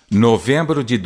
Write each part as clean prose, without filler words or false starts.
Novembro de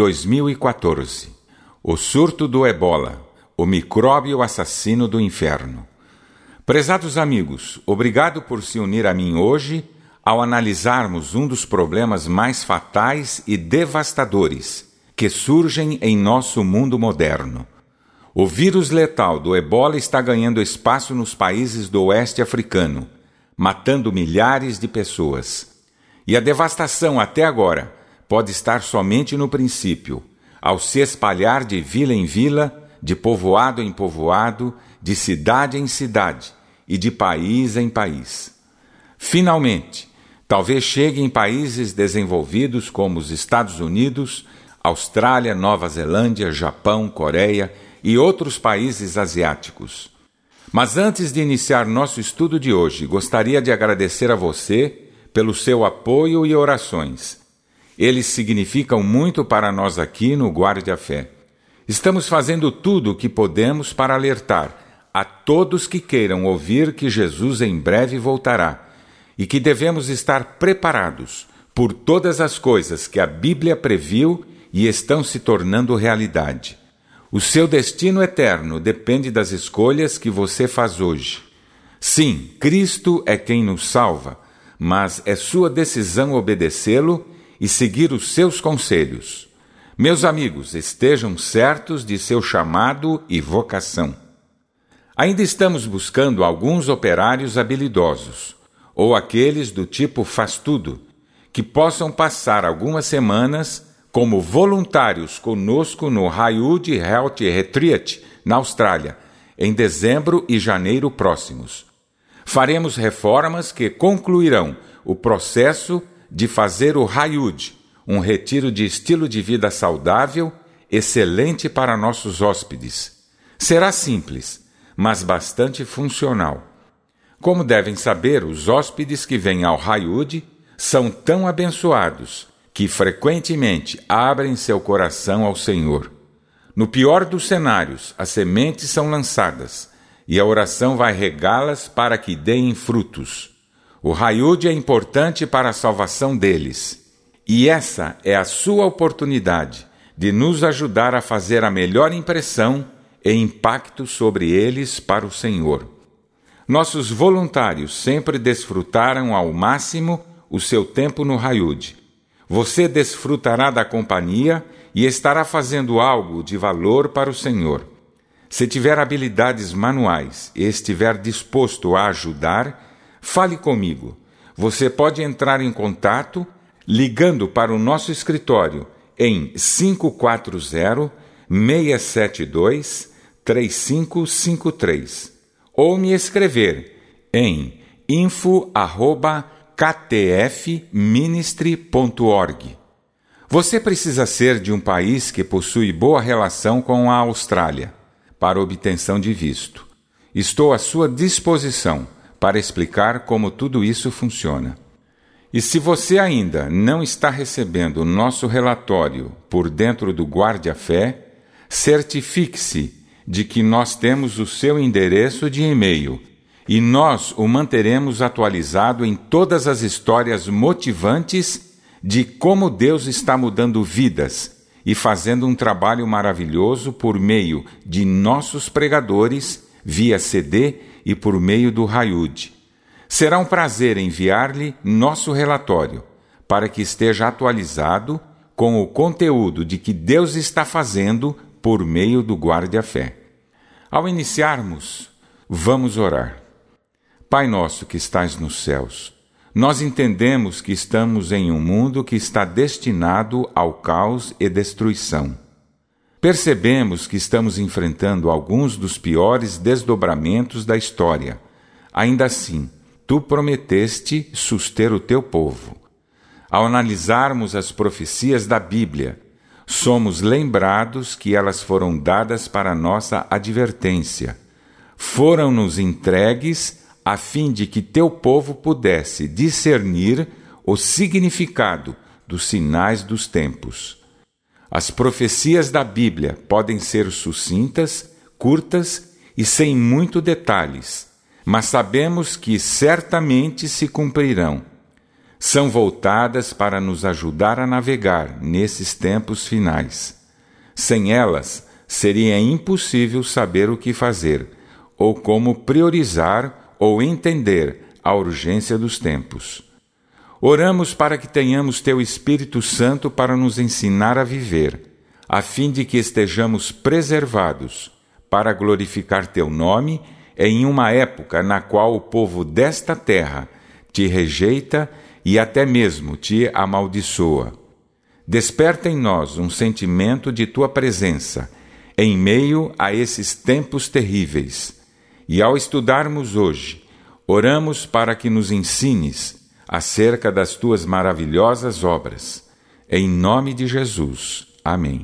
2014. O surto do Ebola, o micróbio assassino do inferno. Prezados amigos, obrigado por se unir a mim hoje ao analisarmos um dos problemas mais fatais e devastadores que surgem em nosso mundo moderno. O vírus letal do Ebola está ganhando espaço nos países do oeste africano, matando milhares de pessoas. E a devastação até agora pode estar somente no princípio, ao se espalhar de vila em vila, de povoado em povoado, de cidade em cidade e de país em país. Finalmente, talvez chegue em países desenvolvidos como os Estados Unidos, Austrália, Nova Zelândia, Japão, Coreia e outros países asiáticos. Mas antes de iniciar nosso estudo de hoje, gostaria de agradecer a você pelo seu apoio e orações. Eles significam muito para nós aqui no Guarde a Fé. Estamos fazendo tudo o que podemos para alertar a todos que queiram ouvir que Jesus em breve voltará e que devemos estar preparados por todas as coisas que a Bíblia previu e estão se tornando realidade. O seu destino eterno depende das escolhas que você faz hoje. Sim, Cristo é quem nos salva, mas é sua decisão obedecê-lo e seguir os seus conselhos. Meus amigos, estejam certos de seu chamado e vocação. Ainda estamos buscando alguns operários habilidosos, ou aqueles do tipo faz-tudo, que possam passar algumas semanas como voluntários conosco no Highwood Health Retreat, na Austrália, em dezembro e janeiro próximos. Faremos reformas que concluirão o processo de fazer o Highwood, um retiro de estilo de vida saudável, excelente para nossos hóspedes. Será simples, mas bastante funcional. Como devem saber, os hóspedes que vêm ao Highwood são tão abençoados que frequentemente abrem seu coração ao Senhor. No pior dos cenários, as sementes são lançadas e a oração vai regá-las para que deem frutos. O Highwood é importante para a salvação deles, e essa é a sua oportunidade de nos ajudar a fazer a melhor impressão e impacto sobre eles para o Senhor. Nossos voluntários sempre desfrutaram ao máximo o seu tempo no Highwood. Você desfrutará da companhia e estará fazendo algo de valor para o Senhor. Se tiver habilidades manuais e estiver disposto a ajudar, fale comigo. Você pode entrar em contato ligando para o nosso escritório em 540-672-3553 ou me escrever em info@ktfministry.org. Você precisa ser de um país que possui boa relação com a Austrália para obtenção de visto. Estou à sua disposição para explicar como tudo isso funciona. E se você ainda não está recebendo o nosso relatório por dentro do Guarde a Fé, certifique-se de que nós temos o seu endereço de e-mail e nós o manteremos atualizado em todas as histórias motivantes de como Deus está mudando vidas e fazendo um trabalho maravilhoso por meio de nossos pregadores, via CD e por meio do Highwood. Será um prazer enviar-lhe nosso relatório, para que esteja atualizado com o conteúdo de que Deus está fazendo por meio do Guarde a Fé. Ao iniciarmos, vamos orar. Pai nosso que estais nos céus, nós entendemos que estamos em um mundo que está destinado ao caos e destruição. Percebemos que estamos enfrentando alguns dos piores desdobramentos da história. Ainda assim, tu prometeste suster o teu povo. Ao analisarmos as profecias da Bíblia, somos lembrados que elas foram dadas para nossa advertência. Foram-nos entregues a fim de que teu povo pudesse discernir o significado dos sinais dos tempos. As profecias da Bíblia podem ser sucintas, curtas e sem muito detalhes, mas sabemos que certamente se cumprirão. São voltadas para nos ajudar a navegar nesses tempos finais. Sem elas, seria impossível saber o que fazer, ou como priorizar ou entender a urgência dos tempos. Oramos para que tenhamos Teu Espírito Santo para nos ensinar a viver, a fim de que estejamos preservados para glorificar Teu nome em uma época na qual o povo desta terra Te rejeita e até mesmo Te amaldiçoa. Desperta em nós um sentimento de Tua presença em meio a esses tempos terríveis. E ao estudarmos hoje, oramos para que nos ensines acerca das Tuas maravilhosas obras. Em nome de Jesus. Amém.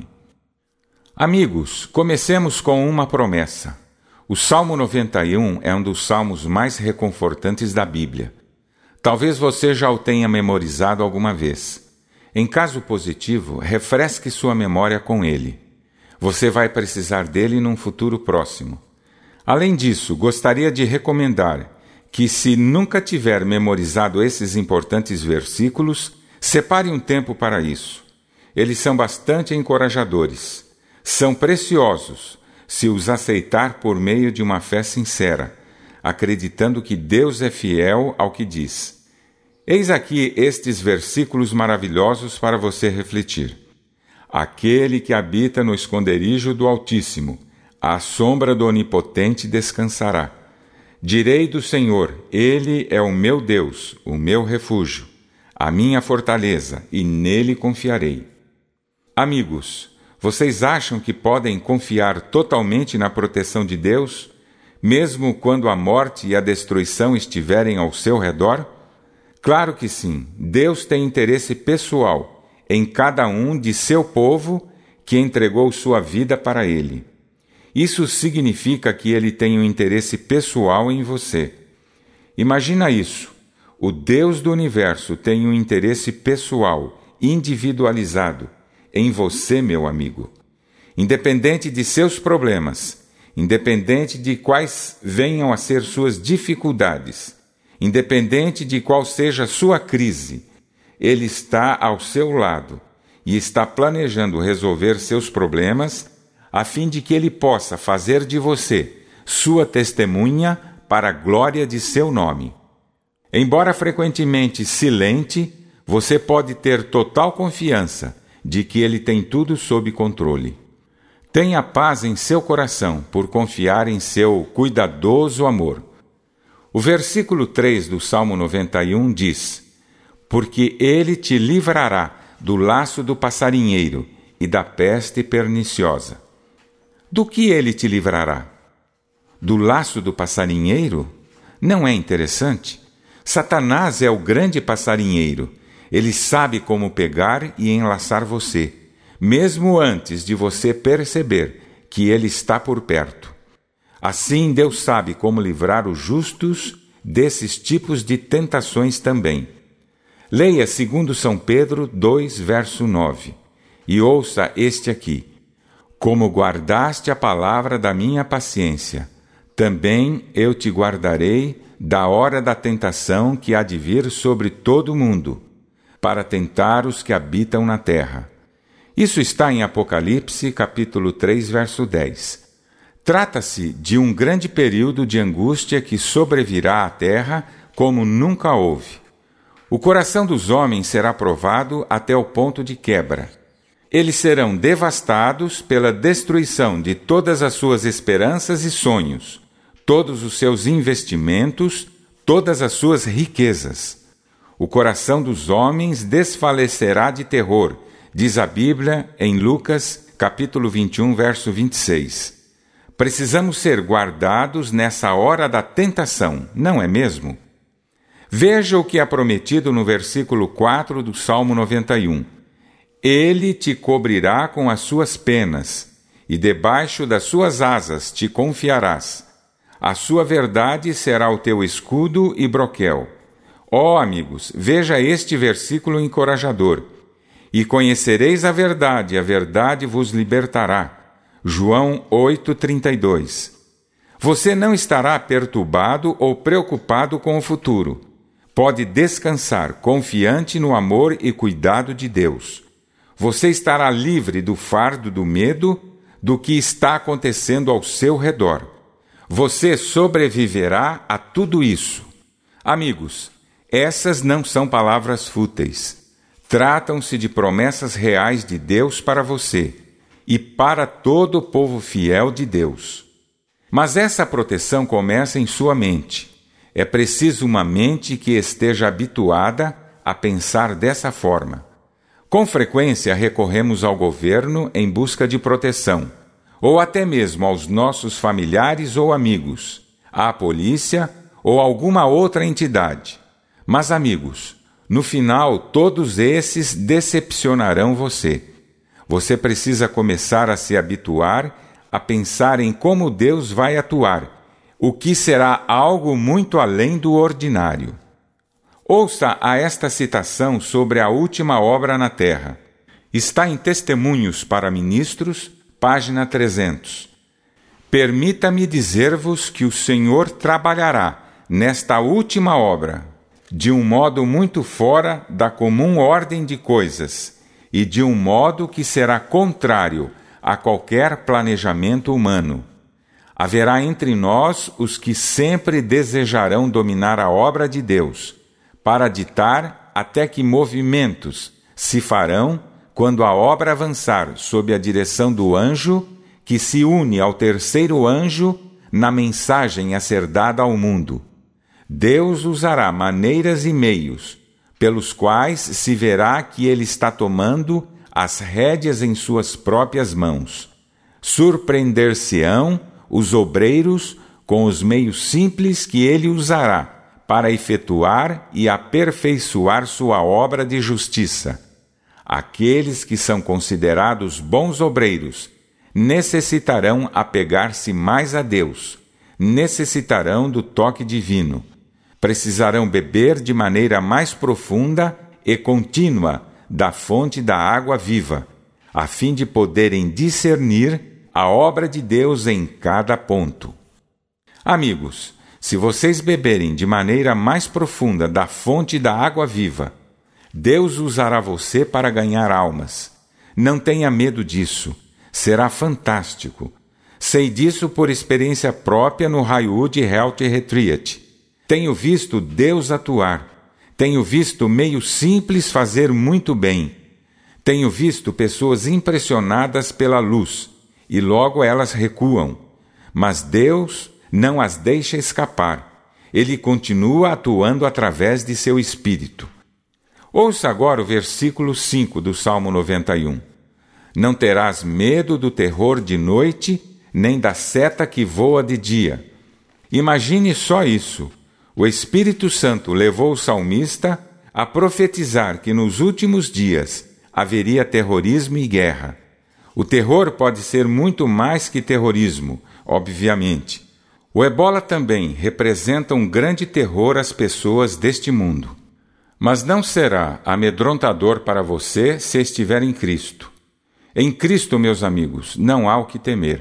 Amigos, comecemos com uma promessa. O Salmo 91 é um dos salmos mais reconfortantes da Bíblia. Talvez você já o tenha memorizado alguma vez. Em caso positivo, refresque sua memória com ele. Você vai precisar dele num futuro próximo. Além disso, gostaria de recomendar que, se nunca tiver memorizado esses importantes versículos, separe um tempo para isso. Eles são bastante encorajadores. São preciosos se os aceitar por meio de uma fé sincera, acreditando que Deus é fiel ao que diz. Eis aqui estes versículos maravilhosos para você refletir. Aquele que habita no esconderijo do Altíssimo, à sombra do Onipotente descansará. Direi do Senhor, Ele é o meu Deus, o meu refúgio, a minha fortaleza, e nele confiarei. Amigos, vocês acham que podem confiar totalmente na proteção de Deus, mesmo quando a morte e a destruição estiverem ao seu redor? Claro que sim, Deus tem interesse pessoal em cada um de seu povo que entregou sua vida para Ele. Isso significa que Ele tem um interesse pessoal em você. Imagina isso. O Deus do universo tem um interesse pessoal, individualizado, em você, meu amigo. Independente de seus problemas, independente de quais venham a ser suas dificuldades, independente de qual seja a sua crise, Ele está ao seu lado e está planejando resolver seus problemas a fim de que Ele possa fazer de você sua testemunha para a glória de seu nome. Embora frequentemente silente, você pode ter total confiança de que Ele tem tudo sob controle. Tenha paz em seu coração por confiar em seu cuidadoso amor. O versículo 3 do Salmo 91 diz: Porque Ele te livrará do laço do passarinheiro e da peste perniciosa. Do que Ele te livrará? Do laço do passarinheiro? Não é interessante? Satanás é o grande passarinheiro. Ele sabe como pegar e enlaçar você, mesmo antes de você perceber que ele está por perto. Assim, Deus sabe como livrar os justos desses tipos de tentações também. Leia 2 São Pedro 2, verso 9, e ouça este aqui. Como guardaste a palavra da minha paciência, também eu te guardarei da hora da tentação que há de vir sobre todo o mundo, para tentar os que habitam na terra. Isso está em Apocalipse, capítulo 3, verso 10. Trata-se de um grande período de angústia que sobrevirá à terra como nunca houve. O coração dos homens será provado até o ponto de quebra. Eles serão devastados pela destruição de todas as suas esperanças e sonhos, todos os seus investimentos, todas as suas riquezas. O coração dos homens desfalecerá de terror, diz a Bíblia em Lucas, capítulo 21, verso 26. Precisamos ser guardados nessa hora da tentação, não é mesmo? Veja o que é prometido no versículo 4 do Salmo 91. Ele te cobrirá com as suas penas, e debaixo das suas asas te confiarás. A sua verdade será o teu escudo e broquel. Ó amigos, veja este versículo encorajador. E conhecereis a verdade vos libertará. João 8,32. Você não estará perturbado ou preocupado com o futuro, pode descansar confiante no amor e cuidado de Deus. Você estará livre do fardo do medo do que está acontecendo ao seu redor. Você sobreviverá a tudo isso. Amigos, essas não são palavras fúteis. Tratam-se de promessas reais de Deus para você e para todo o povo fiel de Deus. Mas essa proteção começa em sua mente. É preciso uma mente que esteja habituada a pensar dessa forma. Com frequência recorremos ao governo em busca de proteção, ou até mesmo aos nossos familiares ou amigos, à polícia ou alguma outra entidade. Mas, amigos, no final todos esses decepcionarão você. Você precisa começar a se habituar a pensar em como Deus vai atuar, o que será algo muito além do ordinário. Ouça a esta citação sobre a última obra na terra. Está em Testemunhos para Ministros, página 300. Permita-me dizer-vos que o Senhor trabalhará nesta última obra, de um modo muito fora da comum ordem de coisas, e de um modo que será contrário a qualquer planejamento humano. Haverá entre nós os que sempre desejarão dominar a obra de Deus, para ditar até que movimentos se farão quando a obra avançar sob a direção do anjo que se une ao terceiro anjo na mensagem a ser dada ao mundo. Deus usará maneiras e meios pelos quais se verá que ele está tomando as rédeas em suas próprias mãos. Surpreender-se-ão os obreiros com os meios simples que ele usará para efetuar e aperfeiçoar sua obra de justiça. Aqueles que são considerados bons obreiros necessitarão apegar-se mais a Deus, necessitarão do toque divino, precisarão beber de maneira mais profunda e contínua da fonte da água viva, a fim de poderem discernir a obra de Deus em cada ponto. Amigos, se vocês beberem de maneira mais profunda da fonte da água viva, Deus usará você para ganhar almas. Não tenha medo disso. Será fantástico. Sei disso por experiência própria no Highwood Health Retreat. Tenho visto Deus atuar. Tenho visto meios simples fazer muito bem. Tenho visto pessoas impressionadas pela luz, e logo elas recuam. Mas Deus não as deixa escapar. Ele continua atuando através de seu Espírito. Ouça agora o versículo 5 do Salmo 91. Não terás medo do terror de noite, nem da seta que voa de dia. Imagine só isso. O Espírito Santo levou o salmista a profetizar que nos últimos dias haveria terrorismo e guerra. O terror pode ser muito mais que terrorismo, obviamente. O ebola também representa um grande terror às pessoas deste mundo. Mas não será amedrontador para você se estiver em Cristo. Em Cristo, meus amigos, não há o que temer.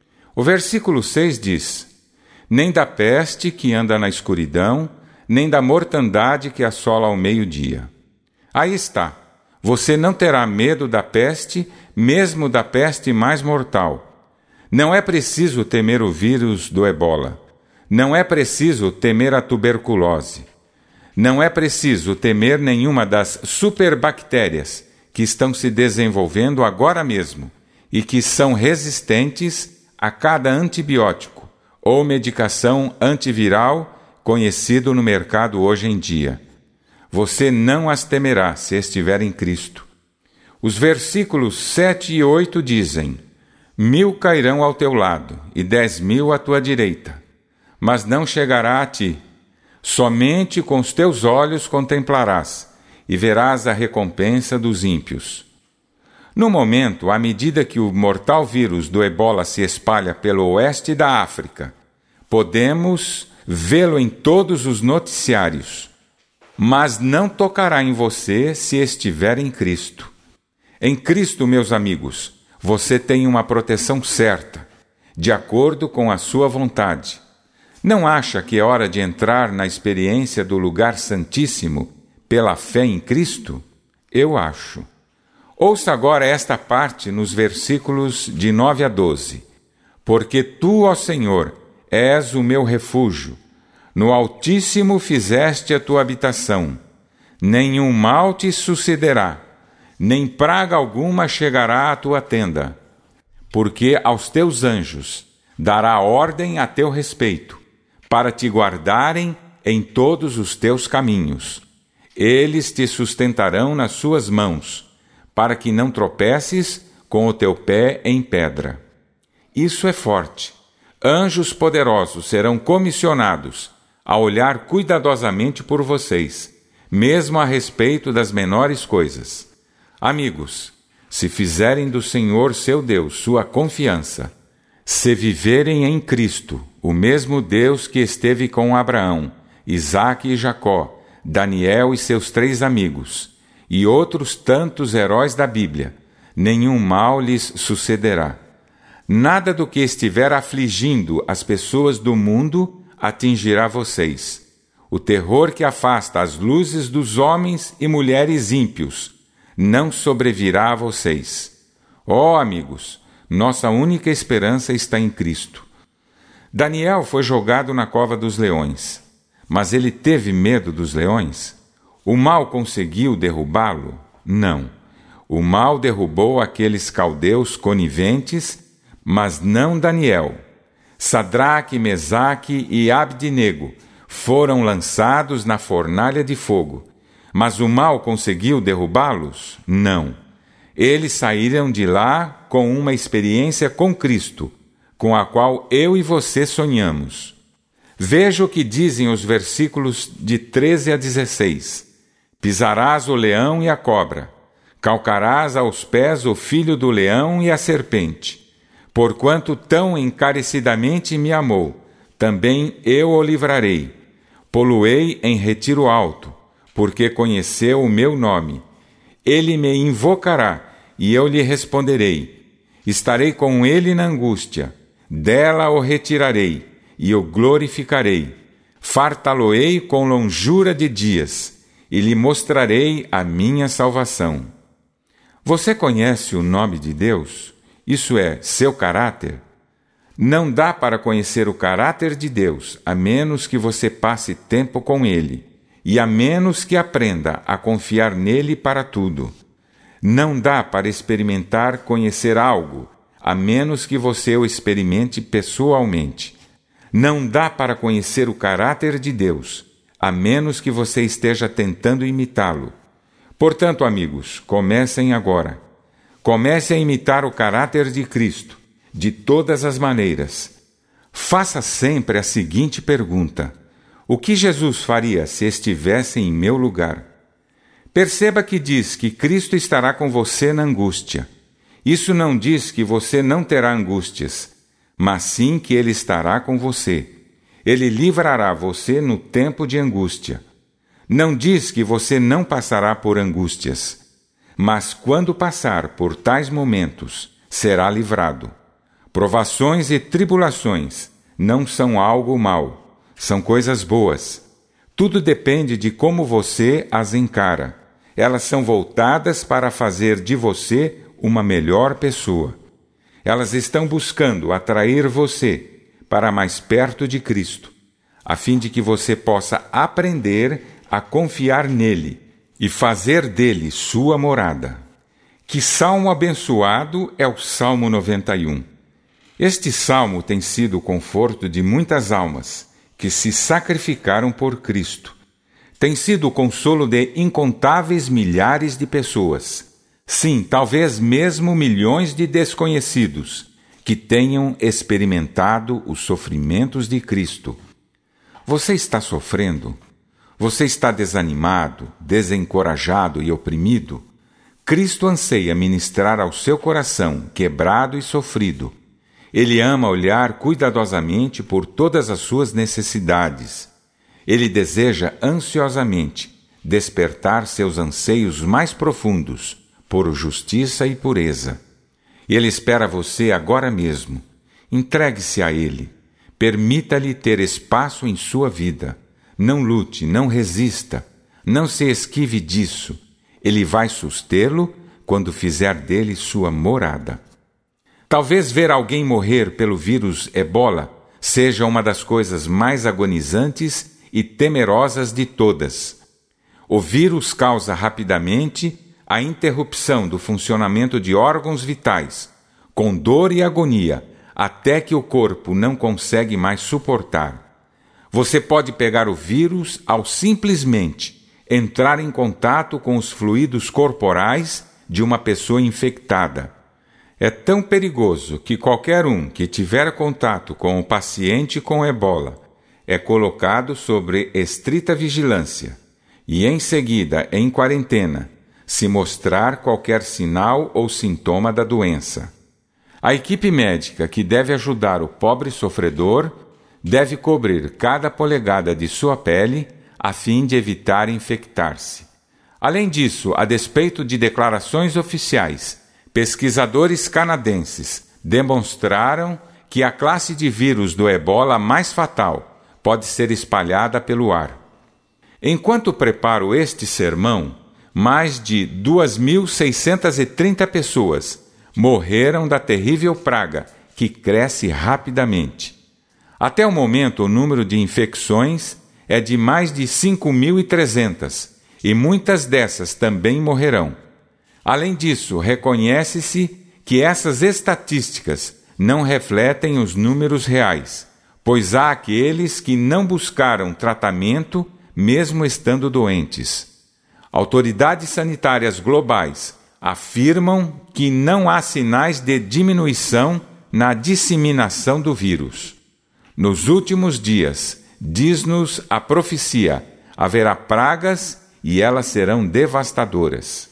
O versículo 6 diz: nem da peste que anda na escuridão, nem da mortandade que assola ao meio-dia. Aí está. Você não terá medo da peste, mesmo da peste mais mortal. Não é preciso temer o vírus do ebola. Não é preciso temer a tuberculose. Não é preciso temer nenhuma das superbactérias que estão se desenvolvendo agora mesmo e que são resistentes a cada antibiótico ou medicação antiviral conhecido no mercado hoje em dia. Você não as temerá se estiver em Cristo. Os versículos 7 e 8 dizem: 1000 cairão ao teu lado e 10.000 à tua direita, mas não chegará a ti. Somente com os teus olhos contemplarás e verás a recompensa dos ímpios. No momento, à medida que o mortal vírus do ebola se espalha pelo oeste da África, podemos vê-lo em todos os noticiários, mas não tocará em você se estiver em Cristo. Em Cristo, meus amigos, você tem uma proteção certa, de acordo com a sua vontade. Não acha que é hora de entrar na experiência do lugar santíssimo pela fé em Cristo? Eu acho. Ouça agora esta parte nos versículos de 9 a 12. Porque tu, ó Senhor, és o meu refúgio. No Altíssimo fizeste a tua habitação. Nenhum mal te sucederá, nem praga alguma chegará à tua tenda. Porque aos teus anjos dará ordem a teu respeito, para te guardarem em todos os teus caminhos. Eles te sustentarão nas suas mãos, para que não tropeces com o teu pé em pedra. Isso é forte. Anjos poderosos serão comissionados a olhar cuidadosamente por vocês, mesmo a respeito das menores coisas. Amigos, se fizerem do Senhor seu Deus sua confiança, se viverem em Cristo, o mesmo Deus que esteve com Abraão, Isaque e Jacó, Daniel e seus 3 amigos, e outros tantos heróis da Bíblia, nenhum mal lhes sucederá. Nada do que estiver afligindo as pessoas do mundo atingirá vocês. O terror que afasta as luzes dos homens e mulheres ímpios não sobrevirá a vocês. Ó amigos, nossa única esperança está em Cristo. Daniel foi jogado na cova dos leões, mas ele teve medo dos leões? O mal conseguiu derrubá-lo? Não. O mal derrubou aqueles caldeus coniventes, mas não Daniel. Sadraque, Mesaque e Abdenego foram lançados na fornalha de fogo, mas o mal conseguiu derrubá-los? Não. Eles saíram de lá com uma experiência com Cristo, com a qual eu e você sonhamos. Veja o que dizem os versículos de 13 a 16. Pisarás o leão e a cobra, calcarás aos pés o filho do leão e a serpente. Porquanto tão encarecidamente me amou, também eu o livrarei. Pô-lo-ei em retiro alto, porque conheceu o meu nome. Ele me invocará, e eu lhe responderei. Estarei com ele na angústia, dela o retirarei, e o glorificarei. Fartá-lo-ei com longura de dias, e lhe mostrarei a minha salvação. Você conhece o nome de Deus? Isso é, seu caráter? Não dá para conhecer o caráter de Deus, a menos que você passe tempo com Ele, e a menos que aprenda a confiar nele para tudo. Não dá para experimentar conhecer algo, a menos que você o experimente pessoalmente. Não dá para conhecer o caráter de Deus, a menos que você esteja tentando imitá-lo. Portanto, amigos, comecem agora. Comece a imitar o caráter de Cristo, de todas as maneiras. Faça sempre a seguinte pergunta: o que Jesus faria se estivesse em meu lugar? Perceba que diz que Cristo estará com você na angústia. Isso não diz que você não terá angústias, mas sim que Ele estará com você. Ele livrará você no tempo de angústia. Não diz que você não passará por angústias, mas quando passar por tais momentos, será livrado. Provações e tribulações não são algo mau, são coisas boas. Tudo depende de como você as encara. Elas são voltadas para fazer de você uma melhor pessoa. Elas estão buscando atrair você para mais perto de Cristo, a fim de que você possa aprender a confiar nele e fazer dele sua morada. Que salmo abençoado é o Salmo 91. Este salmo tem sido o conforto de muitas almas que se sacrificaram por Cristo. Tem sido o consolo de incontáveis milhares de pessoas. Sim, talvez mesmo milhões de desconhecidos que tenham experimentado os sofrimentos de Cristo. Você está sofrendo? Você está desanimado, desencorajado e oprimido? Cristo anseia ministrar ao seu coração, quebrado e sofrido. Ele ama olhar cuidadosamente por todas as suas necessidades. Ele deseja ansiosamente despertar seus anseios mais profundos por justiça e pureza. Ele espera você agora mesmo. Entregue-se a Ele. Permita-lhe ter espaço em sua vida. Não lute, não resista, não se esquive disso. Ele vai sustê-lo quando fizer dele sua morada. Talvez ver alguém morrer pelo vírus Ebola seja uma das coisas mais agonizantes e temerosas de todas. O vírus causa rapidamente a interrupção do funcionamento de órgãos vitais, com dor e agonia, até que o corpo não consegue mais suportar. Você pode pegar o vírus ao simplesmente entrar em contato com os fluidos corporais de uma pessoa infectada. É tão perigoso que qualquer um que tiver contato com o paciente com Ebola é colocado sobre estrita vigilância e, em seguida, em quarentena, se mostrar qualquer sinal ou sintoma da doença. A equipe médica que deve ajudar o pobre sofredor deve cobrir cada polegada de sua pele a fim de evitar infectar-se. Além disso, a despeito de declarações oficiais, pesquisadores canadenses demonstraram que a classe de vírus do Ebola mais fatal pode ser espalhada pelo ar. Enquanto preparo este sermão, mais de 2.630 pessoas morreram da terrível praga que cresce rapidamente. Até o momento, o número de infecções é de mais de 5.300 e muitas dessas também morrerão. Além disso, reconhece-se que essas estatísticas não refletem os números reais, pois há aqueles que não buscaram tratamento mesmo estando doentes. Autoridades sanitárias globais afirmam que não há sinais de diminuição na disseminação do vírus. Nos últimos dias, diz-nos a profecia, haverá pragas e elas serão devastadoras.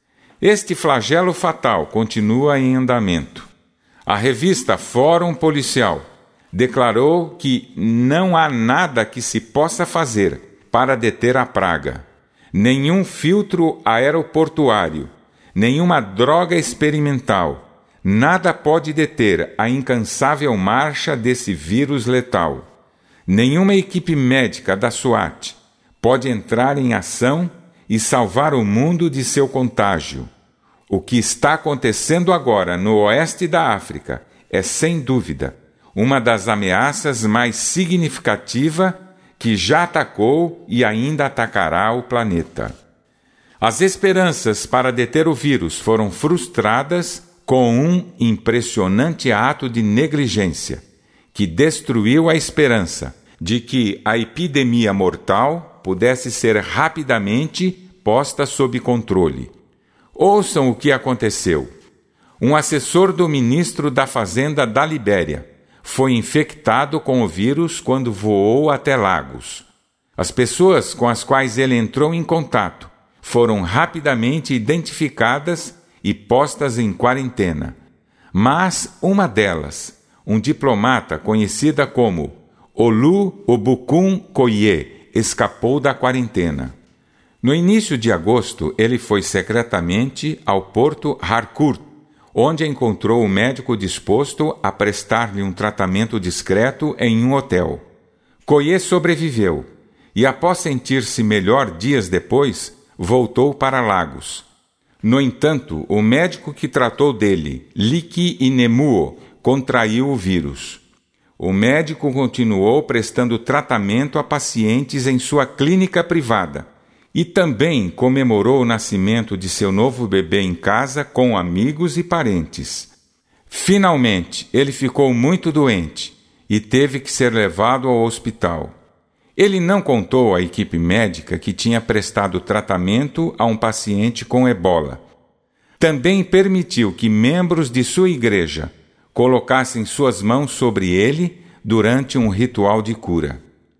Este flagelo fatal continua em andamento. A revista Fórum Policial declarou que não há nada que se possa fazer para deter a praga. Nenhum filtro aeroportuário, nenhuma droga experimental, nada pode deter a incansável marcha desse vírus letal. Nenhuma equipe médica da SWAT pode entrar em ação e salvar o mundo de seu contágio. O que está acontecendo agora no oeste da África é, sem dúvida, uma das ameaças mais significativas que já atacou e ainda atacará o planeta. As esperanças para deter o vírus foram frustradas com um impressionante ato de negligência, que destruiu a esperança de que a epidemia mortal pudesse ser rapidamente posta sob controle. Ouçam o que aconteceu. Um assessor do ministro da Fazenda da Libéria foi infectado com o vírus quando voou até Lagos. As pessoas com as quais ele entrou em contato foram rapidamente identificadas e postas em quarentena. Mas uma delas, um diplomata conhecida como Olu Obukun Koye, escapou da quarentena. No início de agosto, ele foi secretamente ao Porto Harcourt, onde encontrou o médico disposto a prestar-lhe um tratamento discreto em um hotel. Koye sobreviveu e, após sentir-se melhor dias depois, voltou para Lagos. No entanto, o médico que tratou dele, Liki Inemuo, contraiu o vírus. O médico continuou prestando tratamento a pacientes em sua clínica privada e também comemorou o nascimento de seu novo bebê em casa com amigos e parentes. Finalmente, ele ficou muito doente e teve que ser levado ao hospital. Ele não contou à equipe médica que tinha prestado tratamento a um paciente com Ebola. Também permitiu que membros de sua igreja colocassem suas mãos sobre ele durante um ritual de cura.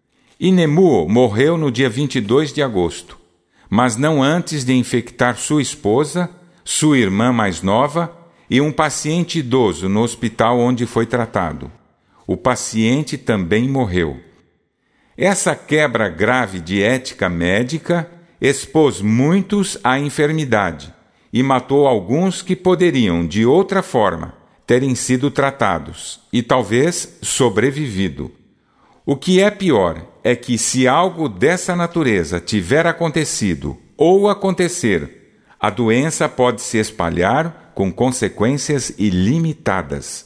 Inemuo morreu no dia 22 de agosto, mas não antes de infectar sua esposa, sua irmã mais nova e um paciente idoso no hospital onde foi tratado. O paciente também morreu. Essa quebra grave de ética médica expôs muitos à enfermidade e matou alguns que poderiam, de outra forma, terem sido tratados e talvez sobrevivido. O que é pior é que, se algo dessa natureza tiver acontecido ou acontecer, a doença pode se espalhar com consequências ilimitadas.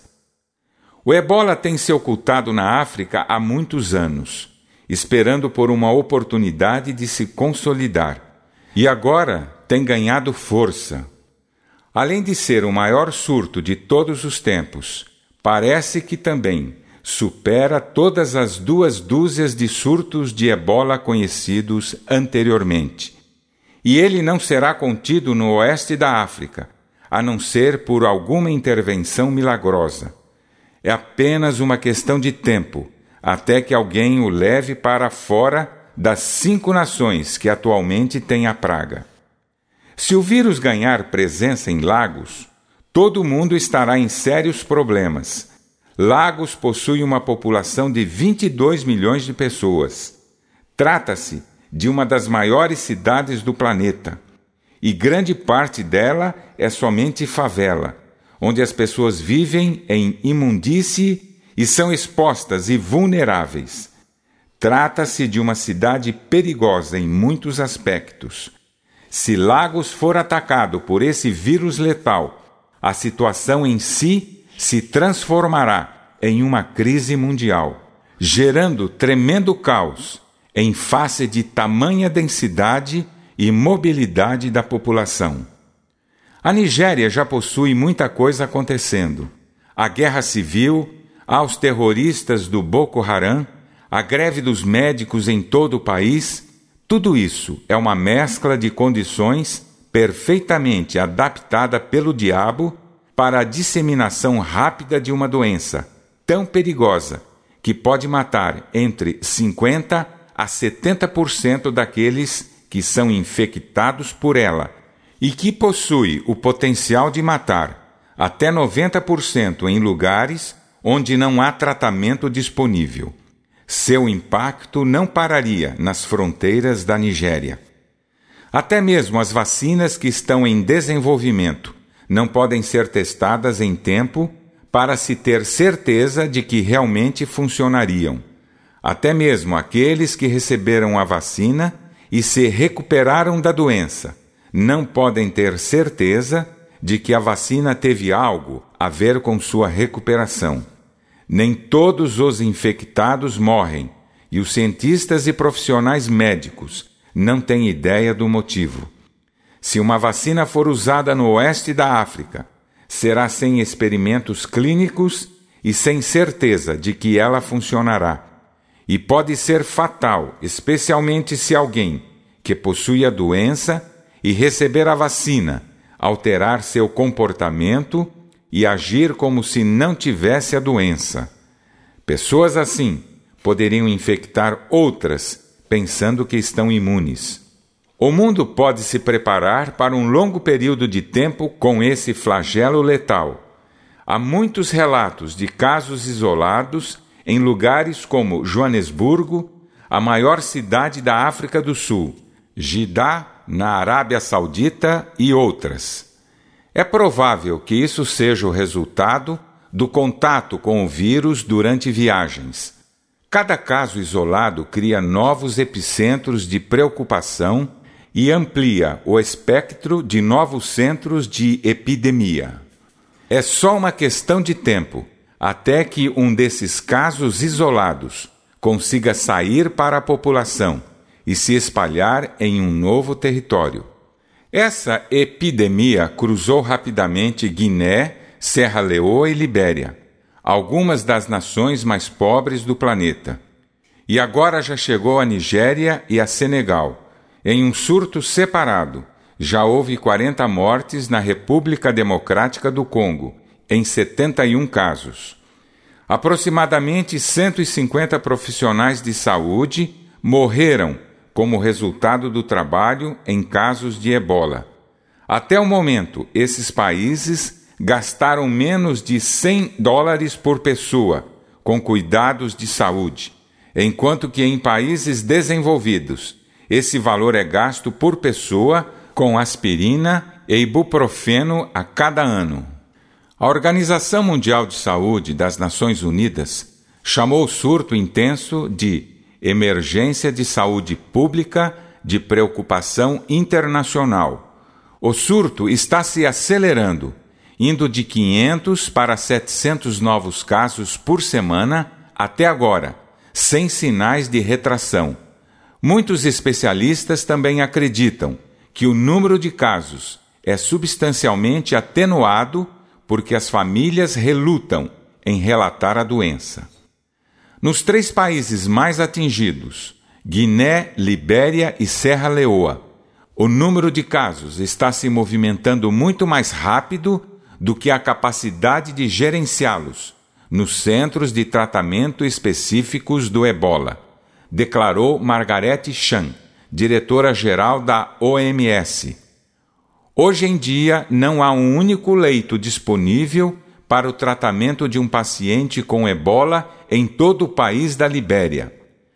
O ebola tem se ocultado na África há muitos anos, esperando por uma oportunidade de se consolidar, e agora tem ganhado força. Além de ser o maior surto de todos os tempos, parece que também supera todas as 2 dúzias de surtos de ebola conhecidos anteriormente. E ele não será contido no oeste da África, a não ser por alguma intervenção milagrosa. É apenas uma questão de tempo, até que alguém o leve para fora das 5 nações que atualmente têm a praga. Se o vírus ganhar presença em Lagos, todo mundo estará em sérios problemas. Lagos possui uma população de 22 milhões de pessoas. Trata-se de uma das maiores cidades do planeta, e grande parte dela é somente favela, onde as pessoas vivem em imundície e são expostas e vulneráveis. Trata-se de uma cidade perigosa em muitos aspectos. Se Lagos for atacado por esse vírus letal, a situação em si se transformará em uma crise mundial, gerando tremendo caos em face de tamanha densidade e mobilidade da população. A Nigéria já possui muita coisa acontecendo. A guerra civil, aos terroristas do Boko Haram, a greve dos médicos em todo o país, tudo isso é uma mescla de condições perfeitamente adaptada pelo diabo para a disseminação rápida de uma doença tão perigosa que pode matar entre 50% a 70% daqueles que são infectados por ela e que possui o potencial de matar até 90% em lugares onde não há tratamento disponível. Seu impacto não pararia nas fronteiras da Nigéria. Até mesmo as vacinas que estão em desenvolvimento não podem ser testadas em tempo para se ter certeza de que realmente funcionariam. Até mesmo aqueles que receberam a vacina e se recuperaram da doença não podem ter certeza de que a vacina teve algo a ver com sua recuperação. Nem todos os infectados morrem, e os cientistas e profissionais médicos não têm ideia do motivo. Se uma vacina for usada no oeste da África, será sem experimentos clínicos e sem certeza de que ela funcionará. E pode ser fatal, especialmente se alguém que possui a doença e receber a vacina alterar seu comportamento e agir como se não tivesse a doença. Pessoas assim poderiam infectar outras pensando que estão imunes. O mundo pode se preparar para um longo período de tempo com esse flagelo letal. Há muitos relatos de casos isolados em lugares como Joanesburgo, a maior cidade da África do Sul, Jeddah, na Arábia Saudita e outras. É provável que isso seja o resultado do contato com o vírus durante viagens. Cada caso isolado cria novos epicentros de preocupação e amplia o espectro de novos centros de epidemia. É só uma questão de tempo até que um desses casos isolados consiga sair para a população e se espalhar em um novo território. Essa epidemia cruzou rapidamente Guiné, Serra Leoa e Libéria, algumas das nações mais pobres do planeta. E agora já chegou a Nigéria e a Senegal. Em um surto separado, já houve 40 mortes na República Democrática do Congo, em 71 casos. Aproximadamente 150 profissionais de saúde morreram como resultado do trabalho em casos de ebola. Até o momento, esses países gastaram menos de $100 por pessoa com cuidados de saúde, enquanto que em países desenvolvidos, esse valor é gasto por pessoa com aspirina e ibuprofeno a cada ano. A Organização Mundial de Saúde das Nações Unidas chamou o surto intenso de emergência de saúde pública de preocupação internacional. O surto está se acelerando, indo de 500 para 700 novos casos por semana até agora, sem sinais de retração. Muitos especialistas também acreditam que o número de casos é substancialmente atenuado porque as famílias relutam em relatar a doença. Nos 3 países mais atingidos, Guiné, Libéria e Serra Leoa, o número de casos está se movimentando muito mais rápido do que a capacidade de gerenciá-los nos centros de tratamento específicos do ebola, declarou Margaret Chan, diretora-geral da OMS. Hoje em dia, não há um único leito disponível para o tratamento de um paciente com ebola em todo o país da Libéria.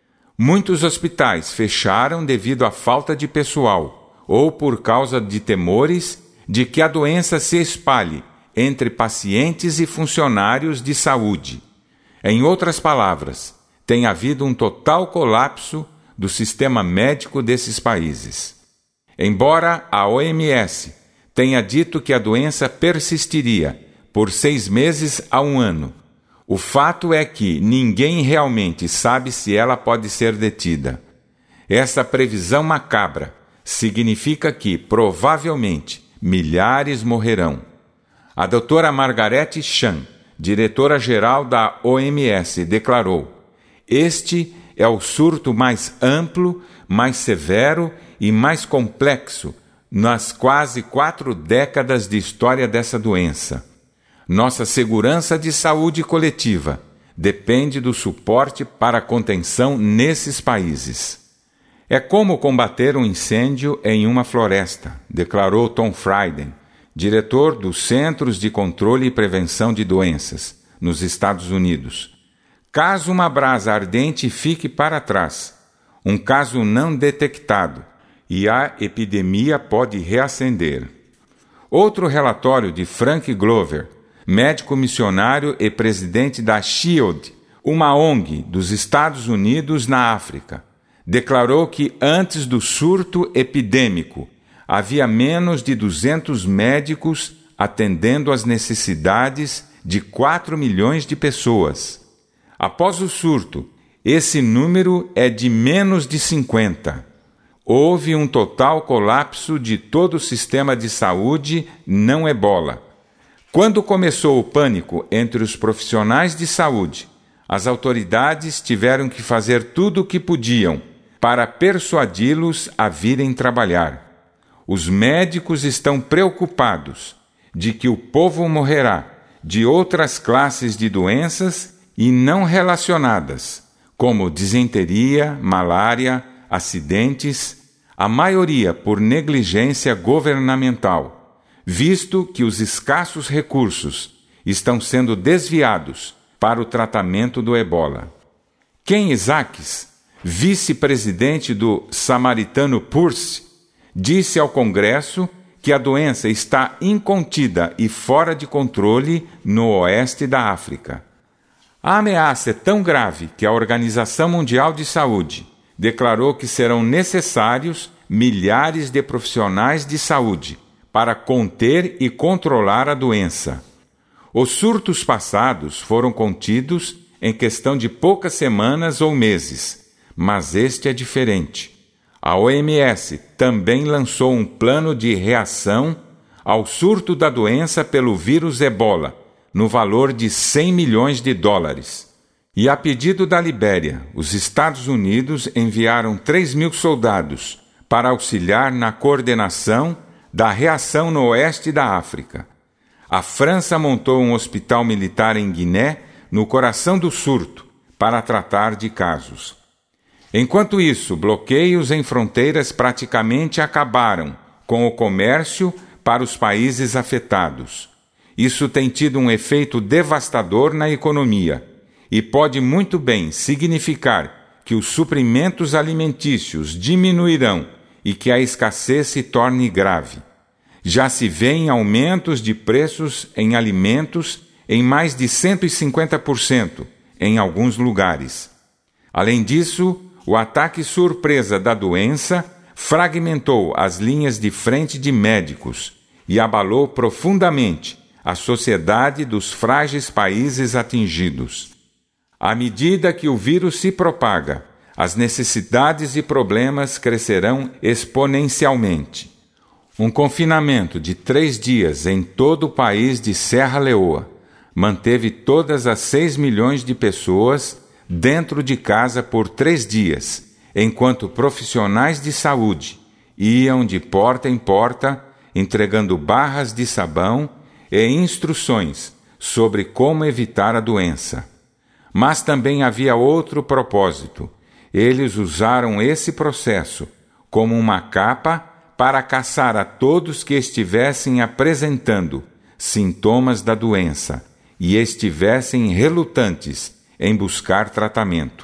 Muitos hospitais fecharam devido à falta de pessoal ou por causa de temores de que a doença se espalhe entre pacientes e funcionários de saúde. Em outras palavras, tem havido um total colapso do sistema médico desses países. Embora a OMS tenha dito que a doença persistiria por 6 meses a 1 ano, o fato é que ninguém realmente sabe se ela pode ser detida. Essa previsão macabra significa que, provavelmente, milhares morrerão. A doutora Margaret Chan, diretora-geral da OMS, declarou: "Este é o surto mais amplo, mais severo e mais complexo nas quase 4 décadas de história dessa doença. Nossa segurança de saúde coletiva depende do suporte para a contenção nesses países. É como combater um incêndio em uma floresta", declarou Tom Frieden, diretor dos Centros de Controle e Prevenção de Doenças, nos Estados Unidos. Caso uma brasa ardente fique para trás, um caso não detectado, e a epidemia pode reacender. Outro relatório de Frank Glover, médico missionário e presidente da SHIELD, uma ONG dos Estados Unidos na África, declarou que antes do surto epidêmico, havia menos de 200 médicos atendendo às necessidades de 4 milhões de pessoas. Após o surto, esse número é de menos de 50. Houve um total colapso de todo o sistema de saúde não ebola. Quando começou o pânico entre os profissionais de saúde, as autoridades tiveram que fazer tudo o que podiam para persuadi-los a virem trabalhar. Os médicos estão preocupados de que o povo morrerá de outras classes de doenças e não relacionadas, como disenteria, malária, acidentes, a maioria por negligência governamental, visto que os escassos recursos estão sendo desviados para o tratamento do ebola. Ken Isaacs, vice-presidente do Samaritano Purse, disse ao Congresso que a doença está incontida e fora de controle no oeste da África. A ameaça é tão grave que a Organização Mundial de Saúde declarou que serão necessários milhares de profissionais de saúde para conter e controlar a doença. Os surtos passados foram contidos em questão de poucas semanas ou meses, mas este é diferente. A OMS também lançou um plano de reação ao surto da doença pelo vírus ebola, no valor de $100 milhões. E a pedido da Libéria, os Estados Unidos enviaram 3.000 soldados para auxiliar na coordenação da reação no oeste da África. A França montou um hospital militar em Guiné, no coração do surto, para tratar de casos. Enquanto isso, bloqueios em fronteiras praticamente acabaram com o comércio para os países afetados. Isso tem tido um efeito devastador na economia e pode muito bem significar que os suprimentos alimentícios diminuirão e que a escassez se torne grave. Já se vêem aumentos de preços em alimentos em mais de 150% em alguns lugares. Além disso, o ataque surpresa da doença fragmentou as linhas de frente de médicos e abalou profundamente a sociedade dos frágeis países atingidos. À medida que o vírus se propaga, as necessidades e problemas crescerão exponencialmente. Um confinamento de 3 dias em todo o país de Serra Leoa manteve todas as 6 milhões de pessoas dentro de casa por 3 dias, enquanto profissionais de saúde iam de porta em porta entregando barras de sabão e instruções sobre como evitar a doença. Mas também havia outro propósito. Eles usaram esse processo como uma capa para caçar a todos que estivessem apresentando sintomas da doença e estivessem relutantes em buscar tratamento.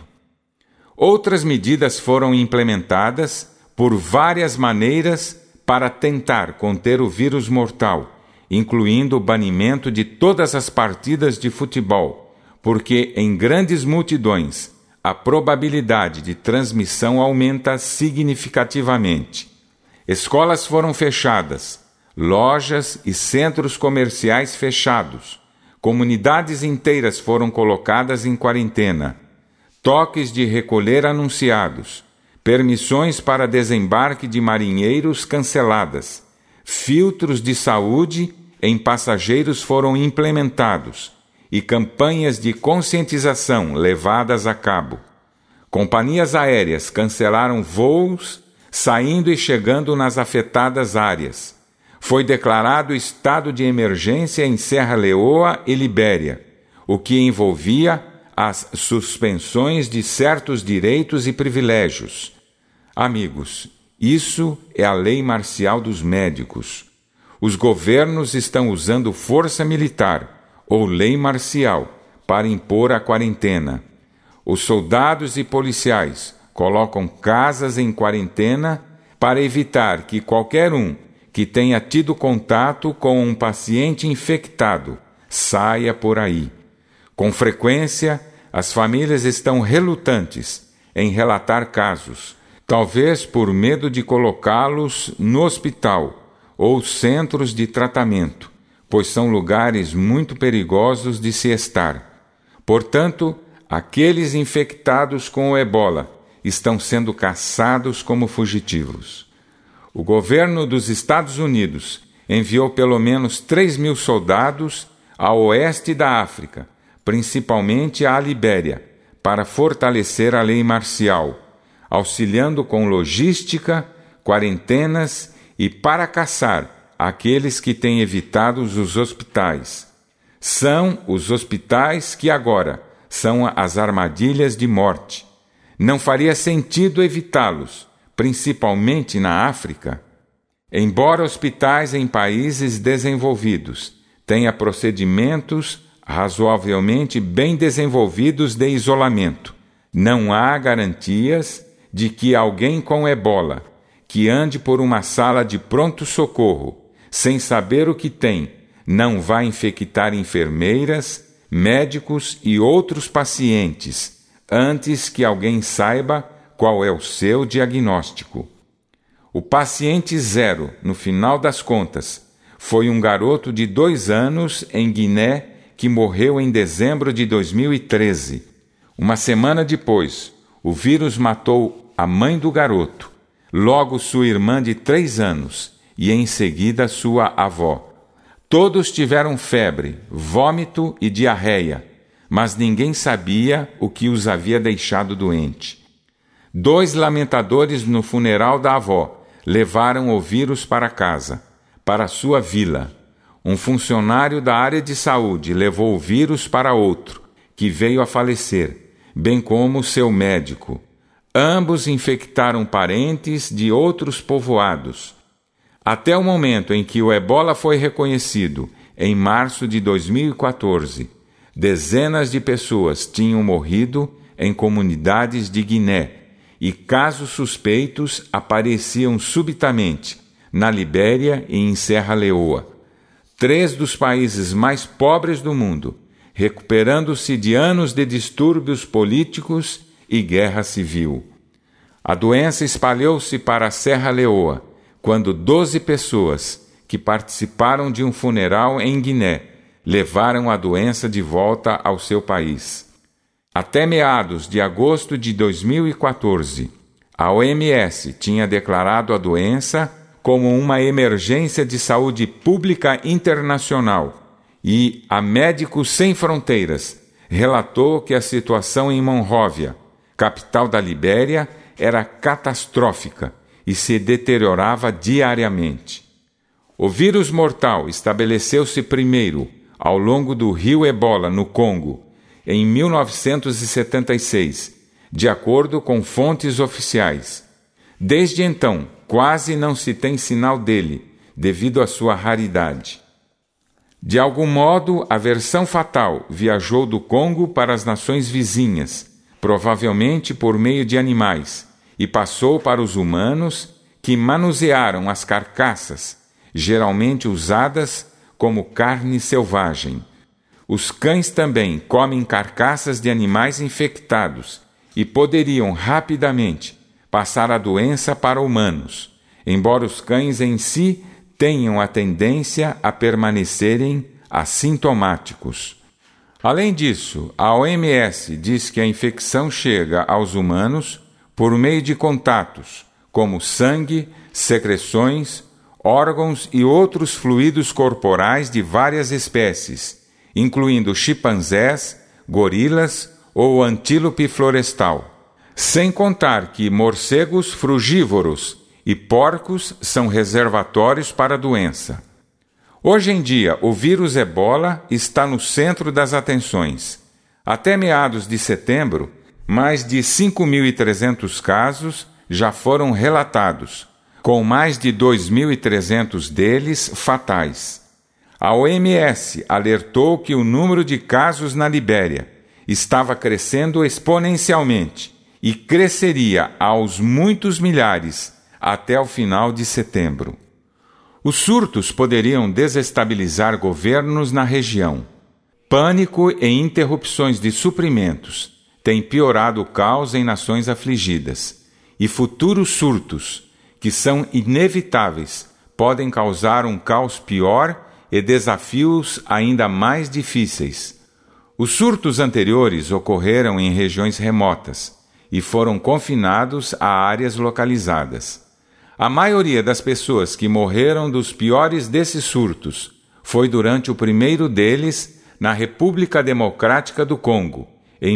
Outras medidas foram implementadas por várias maneiras para tentar conter o vírus mortal, incluindo o banimento de todas as partidas de futebol, porque em grandes multidões a probabilidade de transmissão aumenta significativamente. Escolas foram fechadas, lojas e centros comerciais fechados, comunidades inteiras foram colocadas em quarentena, toques de recolher anunciados, permissões para desembarque de marinheiros canceladas, filtros de saúde em passageiros foram implementados e campanhas de conscientização levadas a cabo. Companhias aéreas cancelaram voos, saindo e chegando nas afetadas áreas. Foi declarado estado de emergência em Serra Leoa e Libéria, o que envolvia as suspensões de certos direitos e privilégios. Amigos, isso é a lei marcial dos médicos. Os governos estão usando força militar ou lei marcial para impor a quarentena. Os soldados e policiais colocam casas em quarentena para evitar que qualquer um que tenha tido contato com um paciente infectado saia por aí. Com frequência, as famílias estão relutantes em relatar casos, talvez por medo de colocá-los no hospital ou centros de tratamento, pois são lugares muito perigosos de se estar. Portanto, aqueles infectados com o ebola estão sendo caçados como fugitivos. O governo dos Estados Unidos enviou pelo menos 3.000 soldados ao oeste da África, principalmente à Libéria, para fortalecer a lei marcial, auxiliando com logística, quarentenas e para caçar aqueles que têm evitado os hospitais. São os hospitais que agora são as armadilhas de morte. Não faria sentido evitá-los, principalmente na África. Embora hospitais em países desenvolvidos tenham procedimentos razoavelmente bem desenvolvidos de isolamento, não há garantias de que alguém com ebola, que ande por uma sala de pronto-socorro, sem saber o que tem, não vai infectar enfermeiras, médicos e outros pacientes, antes que alguém saiba qual é o seu diagnóstico. O paciente zero, no final das contas, foi um garoto de 2 anos em Guiné que morreu em dezembro de 2013. Uma semana depois, o vírus matou a mãe do garoto, logo sua irmã de 3 anos e em seguida sua avó. Todos tiveram febre, vômito e diarreia, mas ninguém sabia o que os havia deixado doente. 2 lamentadores no funeral da avó levaram o vírus para casa, para sua vila. Um funcionário da área de saúde levou o vírus para outro, que veio a falecer, bem como seu médico. Ambos infectaram parentes de outros povoados. Até o momento em que o ebola foi reconhecido, em março de 2014, dezenas de pessoas tinham morrido em comunidades de Guiné e casos suspeitos apareciam subitamente na Libéria e em Serra Leoa. 3 dos países mais pobres do mundo recuperando-se de anos de distúrbios políticos e guerra civil. A doença espalhou-se para a Serra Leoa, quando 12 pessoas que participaram de um funeral em Guiné levaram a doença de volta ao seu país. Até meados de agosto de 2014, a OMS tinha declarado a doença como uma emergência de saúde pública internacional e a Médicos Sem Fronteiras relatou que a situação em Monróvia, capital da Libéria, era catastrófica e se deteriorava diariamente. O vírus mortal estabeleceu-se primeiro ao longo do rio Ebola, no Congo, em 1976, de acordo com fontes oficiais. Desde então, quase não se tem sinal dele, devido à sua raridade. De algum modo, a versão fatal viajou do Congo para as nações vizinhas, provavelmente por meio de animais, e passou para os humanos, que manusearam as carcaças, geralmente usadas como carne selvagem. Os cães também comem carcaças de animais infectados e poderiam rapidamente passar a doença para humanos, embora os cães em si tenham a tendência a permanecerem assintomáticos. Além disso, a OMS diz que a infecção chega aos humanos por meio de contatos, como sangue, secreções, órgãos e outros fluidos corporais de várias espécies, incluindo chimpanzés, gorilas ou antílope florestal. Sem contar que morcegos frugívoros e porcos são reservatórios para a doença. Hoje em dia, o vírus Ebola está no centro das atenções. Até meados de setembro, mais de 5.300 casos já foram relatados, com mais de 2.300 deles fatais. A OMS alertou que o número de casos na Libéria estava crescendo exponencialmente e cresceria aos muitos milhares até o final de setembro. Os surtos poderiam desestabilizar governos na região. Pânico e interrupções de suprimentos têm piorado o caos em nações afligidas, e futuros surtos, que são inevitáveis, podem causar um caos pior e desafios ainda mais difíceis. Os surtos anteriores ocorreram em regiões remotas e foram confinados a áreas localizadas. A maioria das pessoas que morreram dos piores desses surtos foi durante o primeiro deles na República Democrática do Congo, em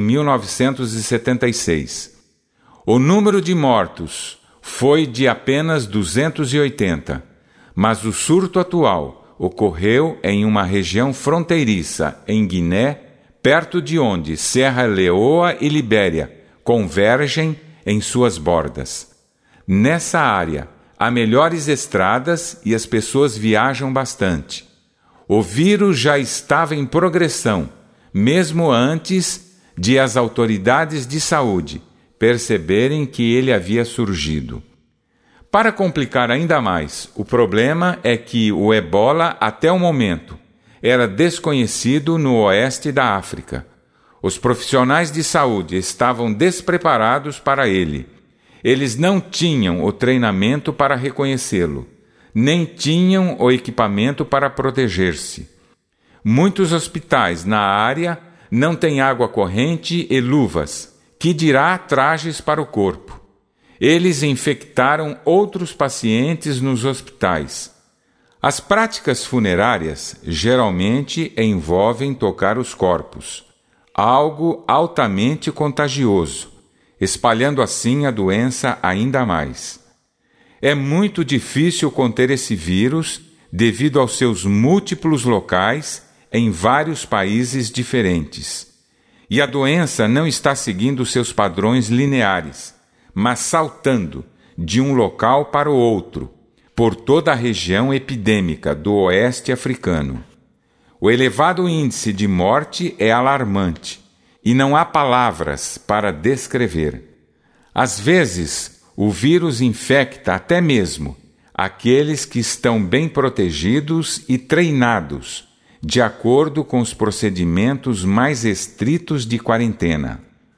1976. O número de mortos foi de apenas 280, mas o surto atual ocorreu em uma região fronteiriça em Guiné, perto de onde Serra Leoa e Libéria convergem em suas bordas. Nessa área, há melhores estradas e as pessoas viajam bastante. O vírus já estava em progressão, mesmo antes de as autoridades de saúde perceberem que ele havia surgido. Para complicar ainda mais, o problema é que o Ebola, até o momento, era desconhecido no oeste da África. Os profissionais de saúde estavam despreparados para ele. Eles não tinham o treinamento para reconhecê-lo, nem tinham o equipamento para proteger-se. Muitos hospitais na área não têm água corrente e luvas, que dirá trajes para o corpo. Eles infectaram outros pacientes nos hospitais. As práticas funerárias geralmente envolvem tocar os corpos, algo altamente contagioso, espalhando assim a doença ainda mais. É muito difícil conter esse vírus devido aos seus múltiplos locais em vários países diferentes. E a doença não está seguindo seus padrões lineares, mas saltando de um local para o outro, por toda a região epidêmica do oeste africano. O elevado índice de morte é alarmante, e não há palavras para descrever. Às vezes, o vírus infecta até mesmo aqueles que estão bem protegidos e treinados, de acordo com os procedimentos mais estritos de quarentena.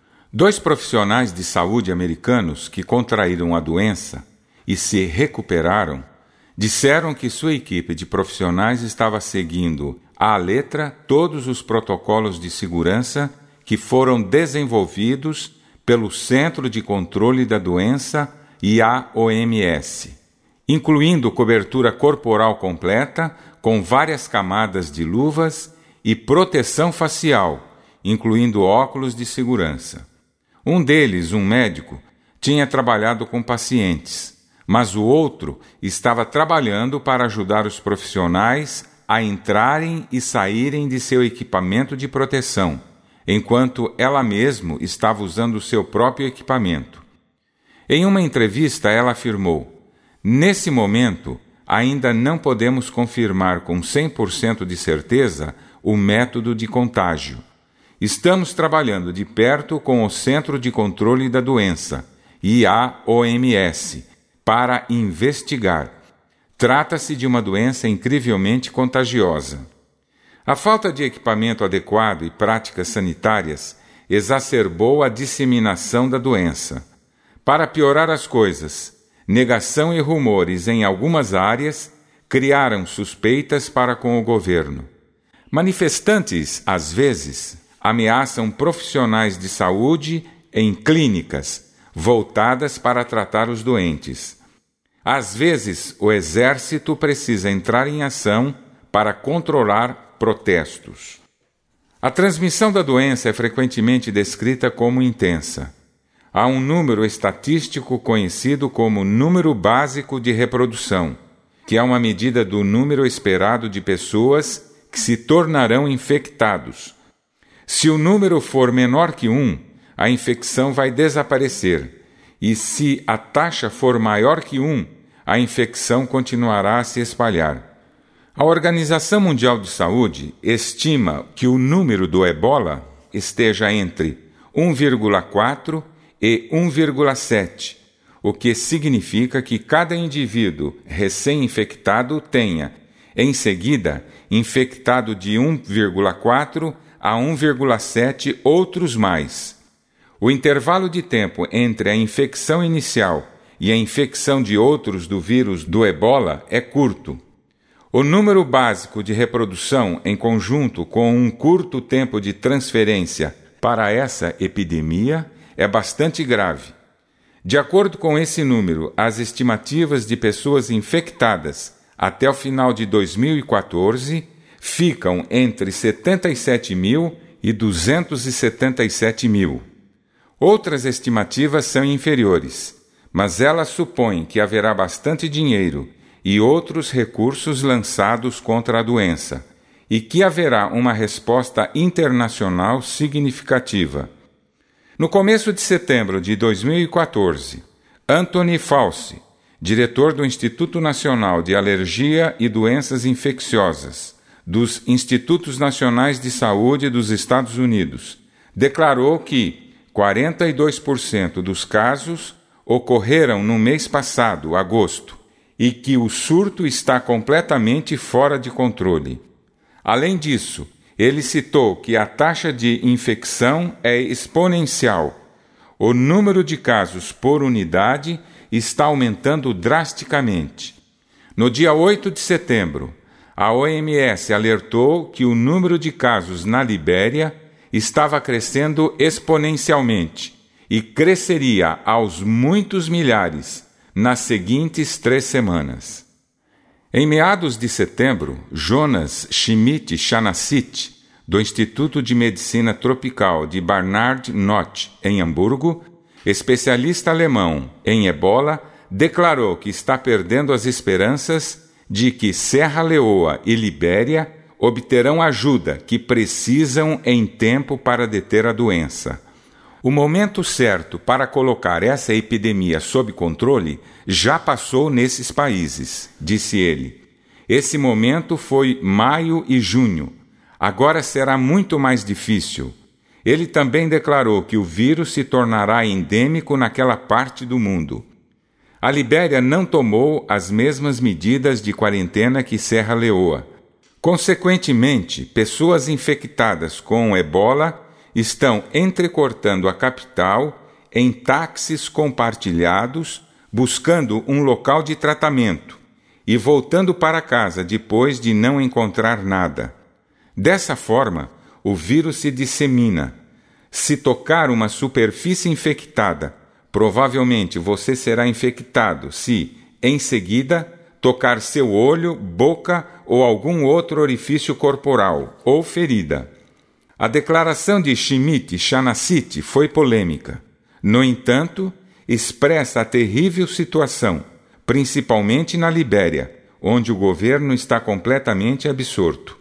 2 profissionais de saúde americanos que contraíram a doença e se recuperaram disseram que sua equipe de profissionais estava seguindo à letra todos os protocolos de segurança que foram desenvolvidos pelo Centro de Controle da Doença e a OMS, incluindo cobertura corporal completa com várias camadas de luvas e proteção facial, incluindo óculos de segurança. Um deles, um médico, tinha trabalhado com pacientes, mas o outro estava trabalhando para ajudar os profissionais a entrarem e saírem de seu equipamento de proteção, enquanto ela mesma estava usando seu próprio equipamento. Em uma entrevista, ela afirmou: "Nesse momento, ainda não podemos confirmar com 100% de certeza o método de contágio. Estamos trabalhando de perto com o Centro de Controle da Doença e a OMS para investigar. Trata-se de uma doença incrivelmente contagiosa." A falta de equipamento adequado e práticas sanitárias exacerbou a disseminação da doença. Para piorar as coisas, negação e rumores em algumas áreas criaram suspeitas para com o governo. Manifestantes, às vezes, ameaçam profissionais de saúde em clínicas voltadas para tratar os doentes. Às vezes, o exército precisa entrar em ação para controlar protestos. A transmissão da doença é frequentemente descrita como intensa. Há um número estatístico conhecido como número básico de reprodução, que é uma medida do número esperado de pessoas que se tornarão infectados. Se o número for menor que 1, a infecção vai desaparecer, e se a taxa for maior que 1, a infecção continuará a se espalhar. A Organização Mundial de Saúde estima que o número do ebola esteja entre 1,4 e 1,7, o que significa que cada indivíduo recém-infectado tenha, em seguida, infectado de 1,4 a 1,7 outros mais. O intervalo de tempo entre a infecção inicial e a infecção de outros do vírus do ebola é curto. O número básico de reprodução, em conjunto com um curto tempo de transferência para essa epidemia, é bastante grave. De acordo com esse número, as estimativas de pessoas infectadas até o final de 2014 ficam entre 77 mil e 277 mil. Outras estimativas são inferiores, mas elas supõem que haverá bastante dinheiro e outros recursos lançados contra a doença, e que haverá uma resposta internacional significativa. No começo de setembro de 2014, Anthony Fauci, diretor do Instituto Nacional de Alergia e Doenças Infecciosas, dos Institutos Nacionais de Saúde dos Estados Unidos, declarou que 42% dos casos ocorreram no mês passado, agosto, e que o surto está completamente fora de controle. Além disso, ele citou que a taxa de infecção é exponencial. O número de casos por unidade está aumentando drasticamente. No dia 8 de setembro, a OMS alertou que o número de casos na Libéria estava crescendo exponencialmente e cresceria aos muitos milhares nas seguintes 3 semanas. Em meados de setembro, Jonas Schmidt-Chanassit, do Instituto de Medicina Tropical de Barnard Notte, em Hamburgo, especialista alemão em ebola, declarou que está perdendo as esperanças de que Serra Leoa e Libéria obterão ajuda que precisam em tempo para deter a doença. O momento certo para colocar essa epidemia sob controle já passou nesses países, disse ele. Esse momento foi maio e junho. Agora será muito mais difícil. Ele também declarou que o vírus se tornará endêmico naquela parte do mundo. A Libéria não tomou as mesmas medidas de quarentena que Serra Leoa. Consequentemente, pessoas infectadas com o ebola estão entrecortando a capital em táxis compartilhados, buscando um local de tratamento e voltando para casa depois de não encontrar nada. Dessa forma, o vírus se dissemina. Se tocar uma superfície infectada, provavelmente você será infectado se, em seguida, tocar seu olho, boca ou algum outro orifício corporal ou ferida. A declaração de Shimit Shanassit foi polêmica. No entanto, expressa a terrível situação, principalmente na Libéria, onde o governo está completamente absorto.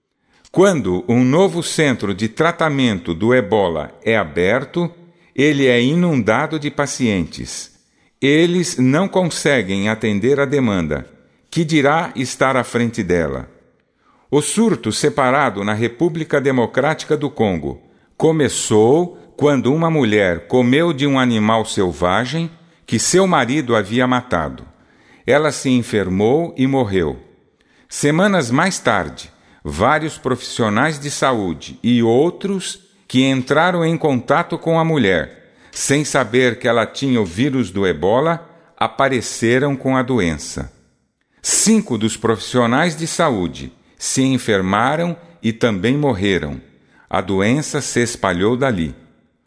Quando um novo centro de tratamento do ebola é aberto, ele é inundado de pacientes. Eles não conseguem atender a demanda, que dirá estar à frente dela. O surto separado na República Democrática do Congo começou quando uma mulher comeu de um animal selvagem que seu marido havia matado. Ela se enfermou e morreu. Semanas mais tarde, vários profissionais de saúde e outros que entraram em contato com a mulher, sem saber que ela tinha o vírus do ebola, apareceram com a doença. 5 dos profissionais de saúde se enfermaram e também morreram. A doença se espalhou dali.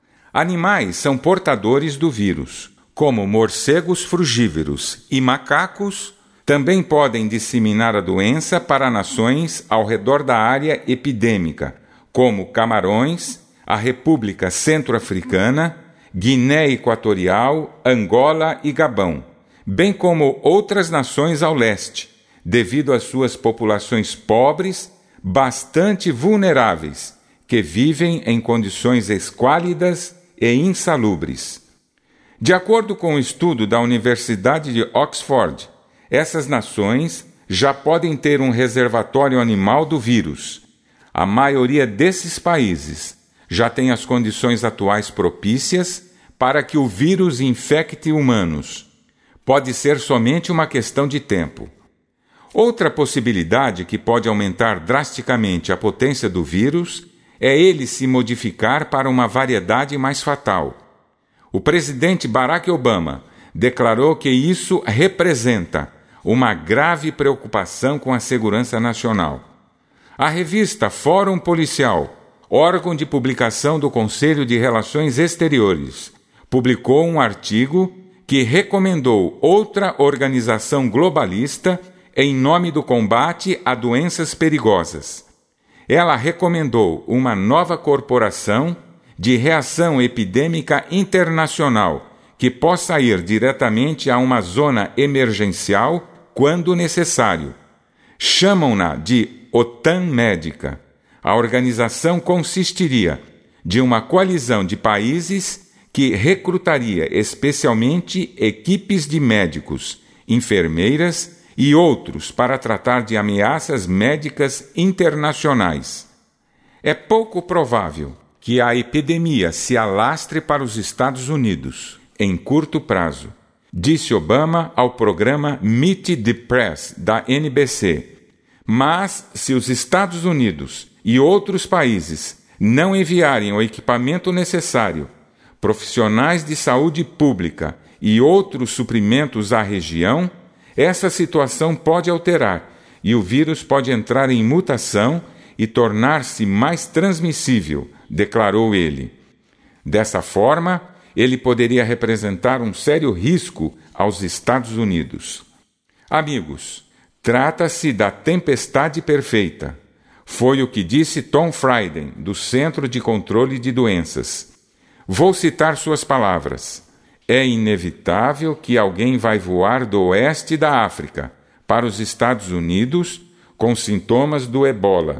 Animais são portadores do vírus, como morcegos frugívoros e macacos, também podem disseminar a doença para nações ao redor da área epidêmica, como Camarões, a República Centro-Africana, Guiné Equatorial, Angola e Gabão, bem como outras nações ao leste, devido às suas populações pobres, bastante vulneráveis, que vivem em condições esquálidas e insalubres. De acordo com um estudo da Universidade de Oxford, essas nações já podem ter um reservatório animal do vírus. A maioria desses países já tem as condições atuais propícias para que o vírus infecte humanos. Pode ser somente uma questão de tempo. Outra possibilidade que pode aumentar drasticamente a potência do vírus é ele se modificar para uma variedade mais fatal. O presidente Barack Obama declarou que isso representa uma grave preocupação com a segurança nacional. A revista Fórum Policial, órgão de publicação do Conselho de Relações Exteriores, publicou um artigo que recomendou outra organização globalista em nome do combate a doenças perigosas. Ela recomendou uma nova corporação de reação epidêmica internacional que possa ir diretamente a uma zona emergencial quando necessário. Chamam-na de OTAN Médica. A organização consistiria de uma coalizão de países que recrutaria especialmente equipes de médicos, enfermeiras e outros para tratar de ameaças médicas internacionais. É pouco provável que a epidemia se alastre para os Estados Unidos em curto prazo, disse Obama ao programa Meet the Press da NBC. Mas, se os Estados Unidos e outros países não enviarem o equipamento necessário, profissionais de saúde pública e outros suprimentos à região, essa situação pode alterar e o vírus pode entrar em mutação e tornar-se mais transmissível, declarou ele. Dessa forma, ele poderia representar um sério risco aos Estados Unidos. Amigos, trata-se da tempestade perfeita. Foi o que disse Tom Frieden, do Centro de Controle de Doenças. Vou citar suas palavras. É inevitável que alguém vai voar do oeste da África para os Estados Unidos com sintomas do ebola.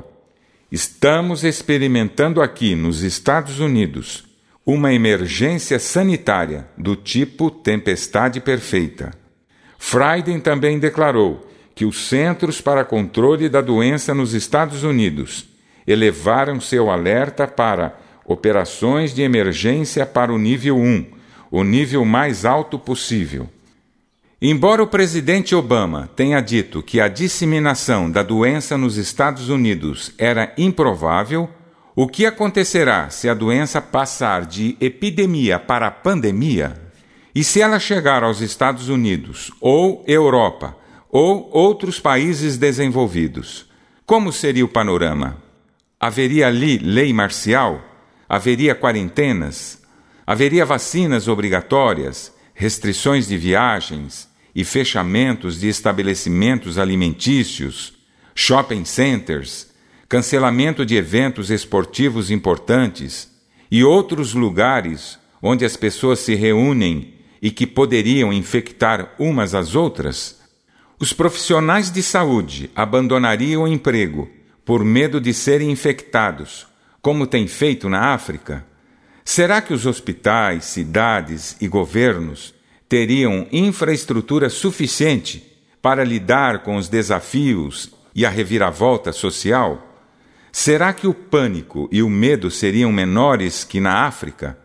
Estamos experimentando aqui, nos Estados Unidos, uma emergência sanitária do tipo tempestade perfeita. Frieden também declarou que os Centros para Controle da Doença nos Estados Unidos elevaram seu alerta para operações de emergência para o nível 1, o nível mais alto possível. Embora o presidente Obama tenha dito que a disseminação da doença nos Estados Unidos era improvável, o que acontecerá se a doença passar de epidemia para pandemia? E se ela chegar aos Estados Unidos, ou Europa, ou outros países desenvolvidos? Como seria o panorama? Haveria ali lei marcial? Haveria quarentenas? Haveria vacinas obrigatórias, restrições de viagens e fechamentos de estabelecimentos alimentícios, shopping centers, cancelamento de eventos esportivos importantes e outros lugares onde as pessoas se reúnem e que poderiam infectar umas às outras? Os profissionais de saúde abandonariam o emprego por medo de serem infectados, como tem feito na África? Será que os hospitais, cidades e governos teriam infraestrutura suficiente para lidar com os desafios e a reviravolta social? Será que o pânico e o medo seriam menores que na África?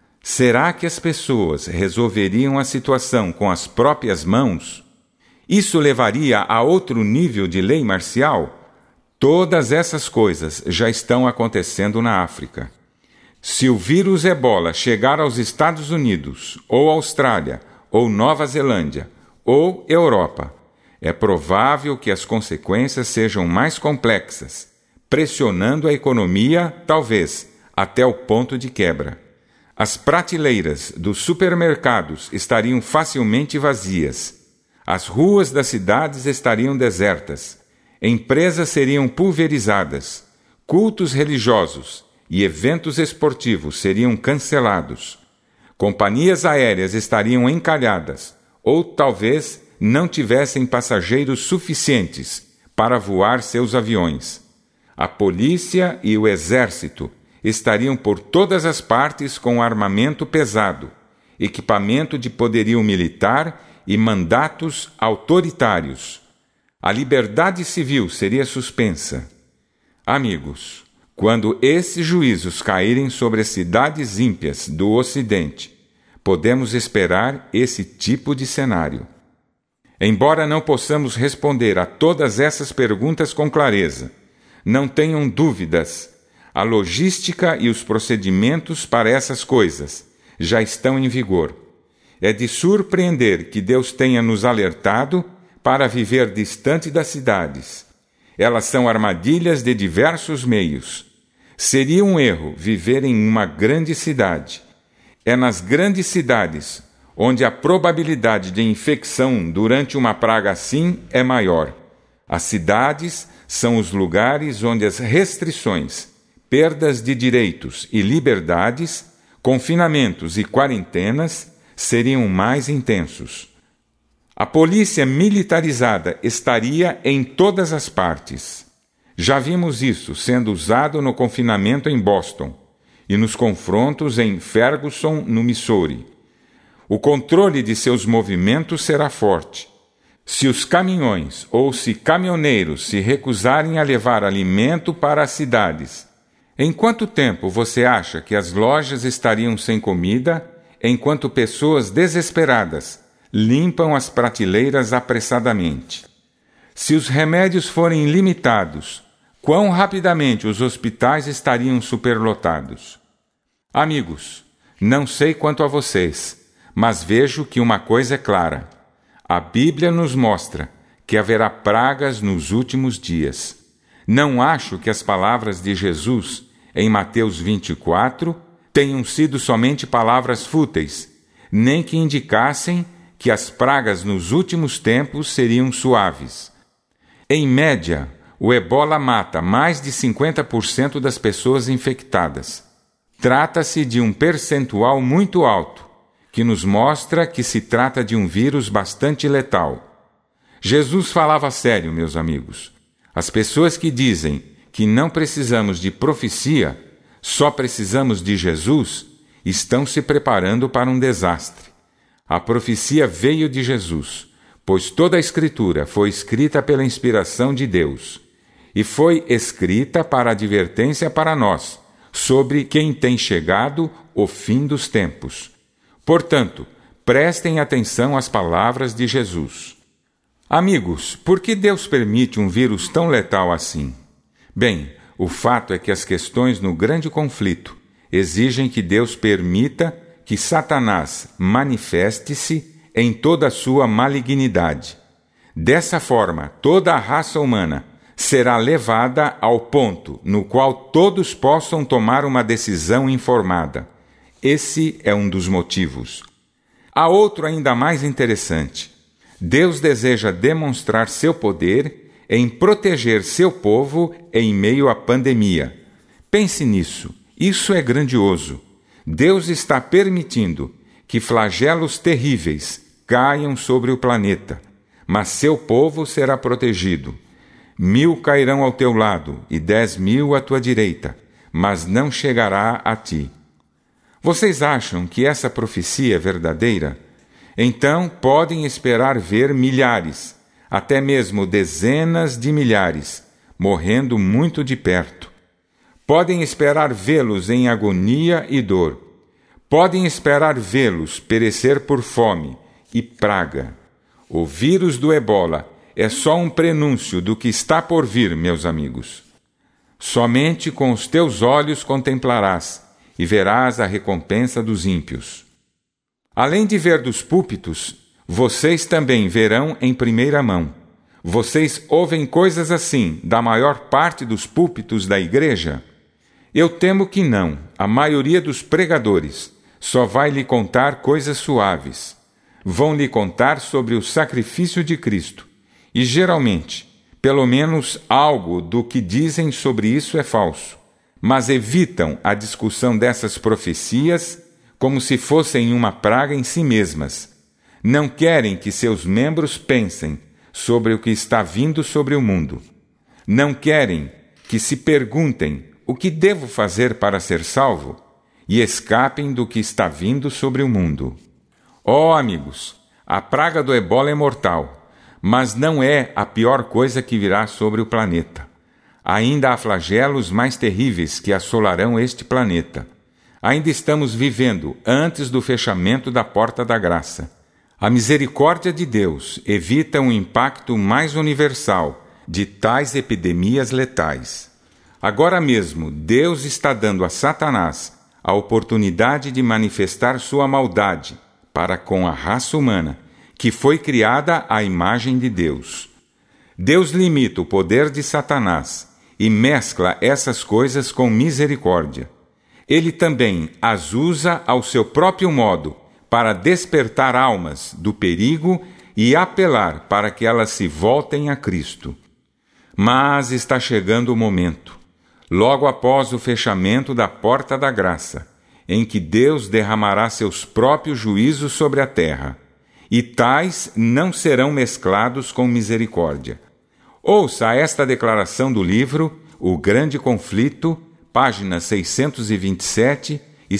Será que as pessoas resolveriam a situação com as próprias mãos? Isso levaria a outro nível de lei marcial? Todas essas coisas já estão acontecendo na África. Se o vírus Ebola chegar aos Estados Unidos, ou Austrália, ou Nova Zelândia, ou Europa, é provável que as consequências sejam mais complexas, pressionando a economia, talvez, até o ponto de quebra. As prateleiras dos supermercados estariam facilmente vazias. As ruas das cidades estariam desertas. Empresas seriam pulverizadas. Cultos religiosos e eventos esportivos seriam cancelados. Companhias aéreas estariam encalhadas, ou talvez não tivessem passageiros suficientes para voar seus aviões. A polícia e o exército estariam por todas as partes com armamento pesado, equipamento de poderio militar e mandatos autoritários. A liberdade civil seria suspensa. Amigos, quando esses juízos caírem sobre as cidades ímpias do Ocidente, podemos esperar esse tipo de cenário. Embora não possamos responder a todas essas perguntas com clareza, não tenham dúvidas, a logística e os procedimentos para essas coisas já estão em vigor. É de surpreender que Deus tenha nos alertado para viver distante das cidades. Elas são armadilhas de diversos meios. Seria um erro viver em uma grande cidade. É nas grandes cidades onde a probabilidade de infecção durante uma praga assim é maior. As cidades são os lugares onde as restrições, perdas de direitos e liberdades, confinamentos e quarentenas seriam mais intensos. A polícia militarizada estaria em todas as partes. Já vimos isso sendo usado no confinamento em Boston e nos confrontos em Ferguson, no Missouri. O controle de seus movimentos será forte. Se os caminhões ou se caminhoneiros se recusarem a levar alimento para as cidades, em quanto tempo você acha que as lojas estariam sem comida, enquanto pessoas desesperadas limpam as prateleiras apressadamente? Se os remédios forem limitados, quão rapidamente os hospitais estariam superlotados? Amigos, não sei quanto a vocês, mas vejo que uma coisa é clara. A Bíblia nos mostra que haverá pragas nos últimos dias. Não acho que as palavras de Jesus em Mateus 24 tenham sido somente palavras fúteis, nem que indicassem que as pragas nos últimos tempos seriam suaves. Em média, o ebola mata mais de 50% das pessoas infectadas. Trata-se de um percentual muito alto, que nos mostra que se trata de um vírus bastante letal. Jesus falava sério, meus amigos. As pessoas que dizem que não precisamos de profecia, só precisamos de Jesus, estão se preparando para um desastre. A profecia veio de Jesus, pois toda a Escritura foi escrita pela inspiração de Deus, e foi escrita para advertência para nós, sobre quem tem chegado o fim dos tempos. Portanto, prestem atenção às palavras de Jesus. Amigos, por que Deus permite um vírus tão letal assim? Bem, o fato é que as questões no grande conflito exigem que Deus permita que Satanás manifeste-se em toda a sua malignidade. Dessa forma, toda a raça humana será levada ao ponto no qual todos possam tomar uma decisão informada. Esse é um dos motivos. Há outro ainda mais interessante. Deus deseja demonstrar seu poder em proteger seu povo em meio à pandemia. Pense nisso. Isso é grandioso. Deus está permitindo que flagelos terríveis caiam sobre o planeta, mas seu povo será protegido. 1000 cairão ao teu lado e 10.000 à tua direita, mas não chegará a ti. Vocês acham que essa profecia é verdadeira? Então podem esperar ver milhares, até mesmo dezenas de milhares, morrendo muito de perto. Podem esperar vê-los em agonia e dor. Podem esperar vê-los perecer por fome e praga. O vírus do ebola é só um prenúncio do que está por vir, meus amigos. Somente com os teus olhos contemplarás e verás a recompensa dos ímpios. Além de ver dos púlpitos, vocês também verão em primeira mão. Vocês ouvem coisas assim da maior parte dos púlpitos da igreja? Eu temo que não. A maioria dos pregadores só vai lhe contar coisas suaves. Vão lhe contar sobre o sacrifício de Cristo. E geralmente, pelo menos algo do que dizem sobre isso é falso. Mas evitam a discussão dessas profecias como se fossem uma praga em si mesmas. Não querem que seus membros pensem sobre o que está vindo sobre o mundo. Não querem que se perguntem o que devo fazer para ser salvo e escapem do que está vindo sobre o mundo. Oh, amigos, a praga do ebola é mortal, mas não é a pior coisa que virá sobre o planeta. Ainda há flagelos mais terríveis que assolarão este planeta. Ainda estamos vivendo antes do fechamento da porta da graça. A misericórdia de Deus evita um impacto mais universal de tais epidemias letais. Agora mesmo, Deus está dando a Satanás a oportunidade de manifestar sua maldade para com a raça humana, que foi criada à imagem de Deus. Deus limita o poder de Satanás e mescla essas coisas com misericórdia. Ele também as usa ao seu próprio modo para despertar almas do perigo e apelar para que elas se voltem a Cristo. Mas está chegando o momento, logo após o fechamento da porta da graça, em que Deus derramará seus próprios juízos sobre a terra, e tais não serão mesclados com misericórdia. Ouça esta declaração do livro O Grande Conflito, páginas 627 e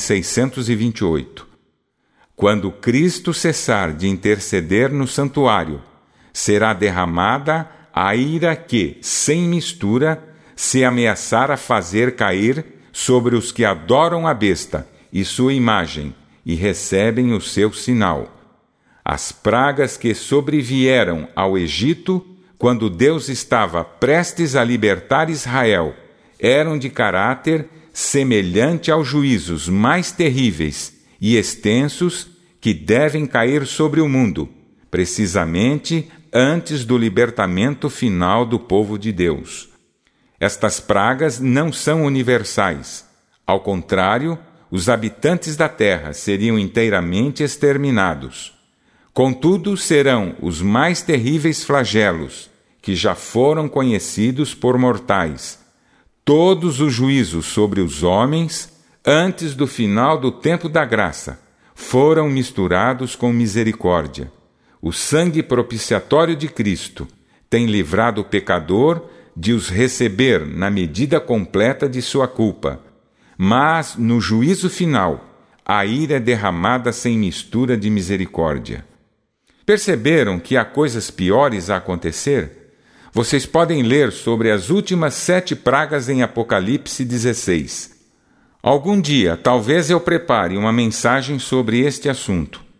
628. Quando Cristo cessar de interceder no santuário, será derramada a ira que, sem mistura, se ameaçara fazer cair sobre os que adoram a besta e sua imagem e recebem o seu sinal. As pragas que sobrevieram ao Egito, quando Deus estava prestes a libertar Israel, eram de caráter semelhante aos juízos mais terríveis e extensos que devem cair sobre o mundo, precisamente antes do libertamento final do povo de Deus. Estas pragas não são universais. Ao contrário, os habitantes da terra seriam inteiramente exterminados. Contudo, serão os mais terríveis flagelos que já foram conhecidos por mortais. Todos os juízos sobre os homens, antes do final do tempo da graça, foram misturados com misericórdia. O sangue propiciatório de Cristo tem livrado o pecador de os receber na medida completa de sua culpa. Mas, no juízo final, a ira é derramada sem mistura de misericórdia. Perceberam que há coisas piores a acontecer? Vocês podem ler sobre as últimas 7 pragas em Apocalipse 16. Algum dia, talvez eu prepare uma mensagem sobre este assunto.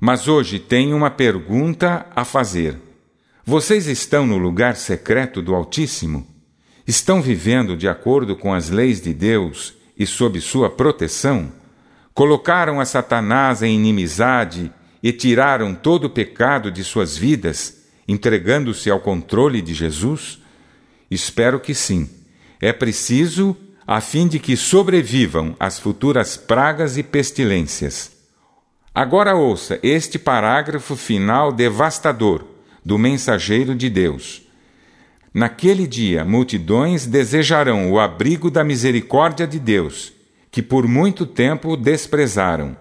Mas hoje tenho uma pergunta a fazer. Vocês estão no lugar secreto do Altíssimo? Estão vivendo de acordo com as leis de Deus e sob sua proteção? Colocaram a Satanás em inimizade e tiraram todo o pecado de suas vidas, entregando-se ao controle de Jesus? Espero que sim. É preciso a fim de que sobrevivam as futuras pragas e pestilências. Agora ouça este parágrafo final devastador do mensageiro de Deus. Naquele dia, multidões desejarão o abrigo da misericórdia de Deus, que por muito tempo desprezaram.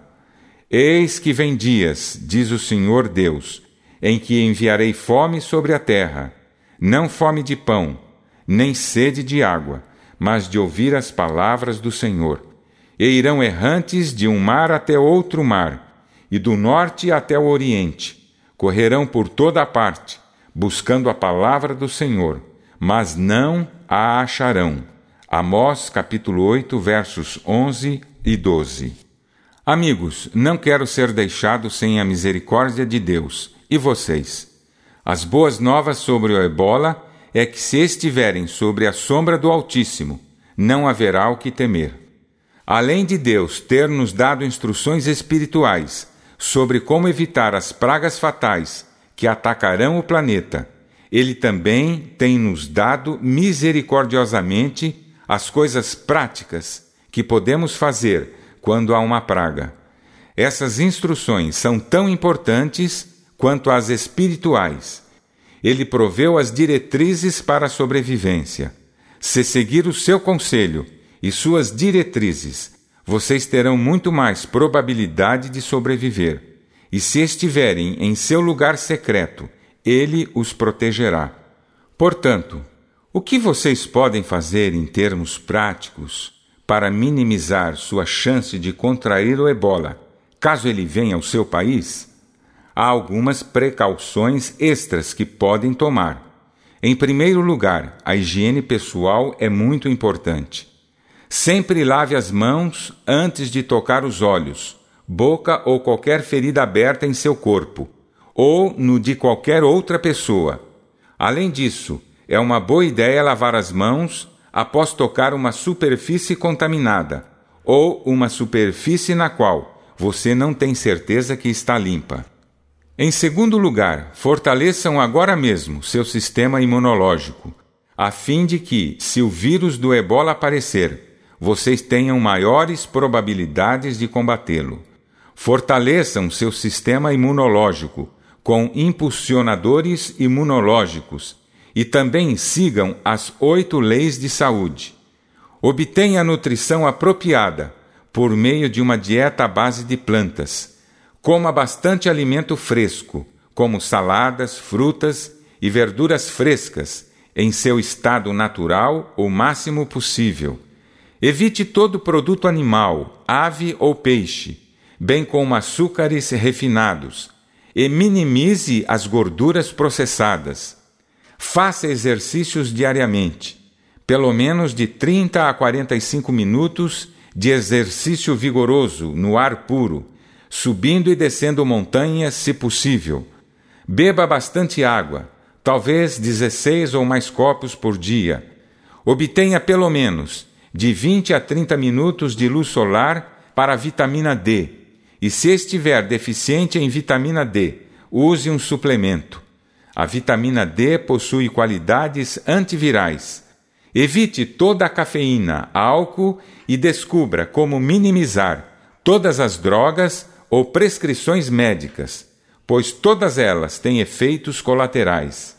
Eis que vem dias, diz o Senhor Deus, em que enviarei fome sobre a terra, não fome de pão, nem sede de água, mas de ouvir as palavras do Senhor. E irão errantes de um mar até outro mar, e do norte até o oriente. Correrão por toda a parte, buscando a palavra do Senhor, mas não a acharão. Amós, capítulo 8, versos 11 e 12. Amigos, não quero ser deixado sem a misericórdia de Deus. E vocês? As boas novas sobre o ebola é que, se estiverem sobre a sombra do Altíssimo, não haverá o que temer. Além de Deus ter nos dado instruções espirituais sobre como evitar as pragas fatais que atacarão o planeta, Ele também tem nos dado misericordiosamente as coisas práticas que podemos fazer quando há uma praga. Essas instruções são tão importantes quanto as espirituais. Ele proveu as diretrizes para a sobrevivência. Se seguir o seu conselho e suas diretrizes, vocês terão muito mais probabilidade de sobreviver. E se estiverem em seu lugar secreto, Ele os protegerá. Portanto, o que vocês podem fazer em termos práticos para minimizar sua chance de contrair o ebola, caso ele venha ao seu país? Há algumas precauções extras que podem tomar. Em primeiro lugar, a higiene pessoal é muito importante. Sempre lave as mãos antes de tocar os olhos, boca ou qualquer ferida aberta em seu corpo, ou no de qualquer outra pessoa. Além disso, é uma boa ideia lavar as mãos após tocar uma superfície contaminada, ou uma superfície na qual você não tem certeza que está limpa. Em segundo lugar, fortaleçam agora mesmo seu sistema imunológico, a fim de que, se o vírus do ebola aparecer, vocês tenham maiores probabilidades de combatê-lo. Fortaleçam seu sistema imunológico com impulsionadores imunológicos e também sigam as 8 leis de saúde. Obtenha a nutrição apropriada por meio de uma dieta à base de plantas. Coma bastante alimento fresco, como saladas, frutas e verduras frescas, em seu estado natural o máximo possível. Evite todo produto animal, ave ou peixe, bem como açúcares refinados, e minimize as gorduras processadas. Faça exercícios diariamente, pelo menos de 30 a 45 minutos de exercício vigoroso no ar puro, subindo e descendo montanhas, se possível. Beba bastante água, talvez 16 ou mais copos por dia. Obtenha pelo menos de 20 a 30 minutos de luz solar para a vitamina D. E se estiver deficiente em vitamina D, use um suplemento. A vitamina D possui qualidades antivirais. Evite toda a cafeína, álcool e descubra como minimizar todas as drogas ou prescrições médicas, pois todas elas têm efeitos colaterais.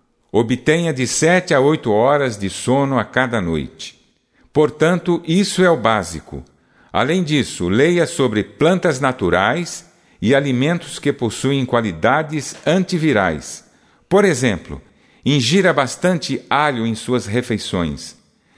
Obtenha de 7 a 8 horas de sono a cada noite. Portanto, isso é o básico. Além disso, leia sobre plantas naturais e alimentos que possuem qualidades antivirais. Por exemplo, ingira bastante alho em suas refeições.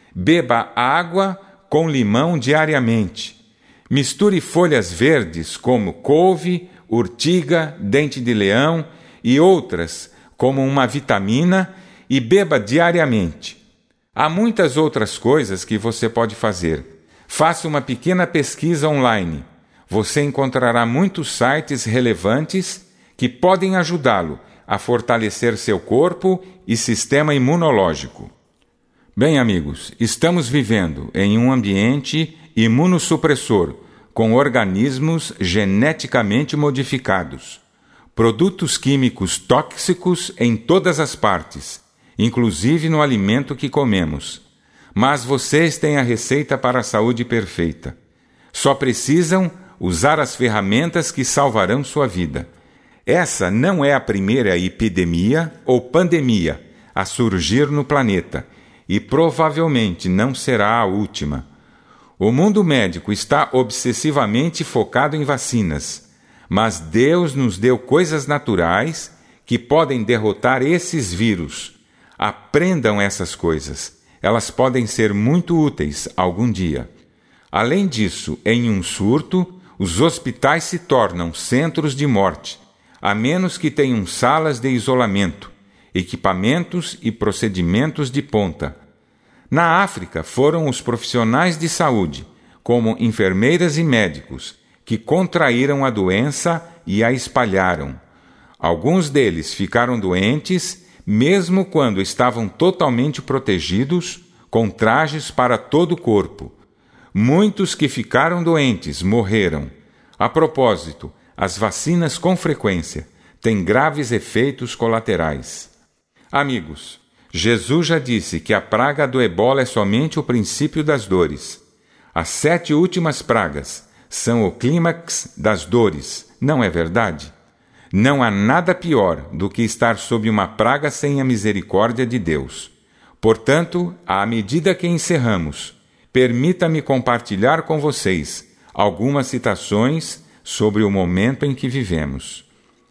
Beba água com limão diariamente. Misture folhas verdes como couve, urtiga, dente de leão e outras como uma vitamina e beba diariamente. Há muitas outras coisas que você pode fazer. Faça uma pequena pesquisa online. você encontrará muitos sites relevantes que podem ajudá-lo a fortalecer seu corpo e sistema imunológico. Bem, amigos, estamos vivendo em um ambiente imunossupressor com organismos geneticamente modificados, produtos químicos tóxicos em todas as partes, inclusive no alimento que comemos. Mas vocês têm a receita para a saúde perfeita. Só precisam usar as ferramentas que salvarão sua vida. Essa não é a primeira epidemia ou pandemia a surgir no planeta e provavelmente não será a última. O mundo médico está obsessivamente focado em vacinas, mas Deus nos deu coisas naturais que podem derrotar esses vírus. Aprendam essas coisas. Elas podem ser muito úteis algum dia. Além disso, em um surto, os hospitais se tornam centros de morte, a menos que tenham salas de isolamento, equipamentos e procedimentos de ponta. Na África, foram os profissionais de saúde, como enfermeiras e médicos, que contraíram a doença e a espalharam. Alguns deles ficaram doentes, mesmo quando estavam totalmente protegidos, com trajes para todo o corpo. Muitos que ficaram doentes morreram. A propósito, as vacinas com frequência têm graves efeitos colaterais. Amigos, Jesus já disse que a praga do ebola é somente o princípio das dores. As 7 últimas pragas são o clímax das dores, não é verdade? Não há nada pior do que estar sob uma praga sem a misericórdia de Deus. Portanto, à medida que encerramos, permita-me compartilhar com vocês algumas citações sobre o momento em que vivemos.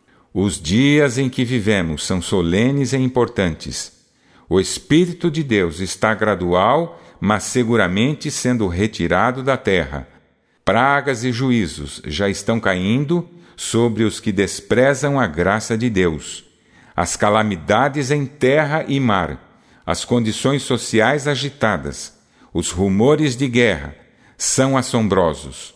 Os dias em que vivemos são solenes e importantes. O Espírito de Deus está gradual, mas seguramente sendo retirado da terra. Pragas e juízos já estão caindo sobre os que desprezam a graça de Deus. As calamidades em terra e mar, as condições sociais agitadas, os rumores de guerra são assombrosos.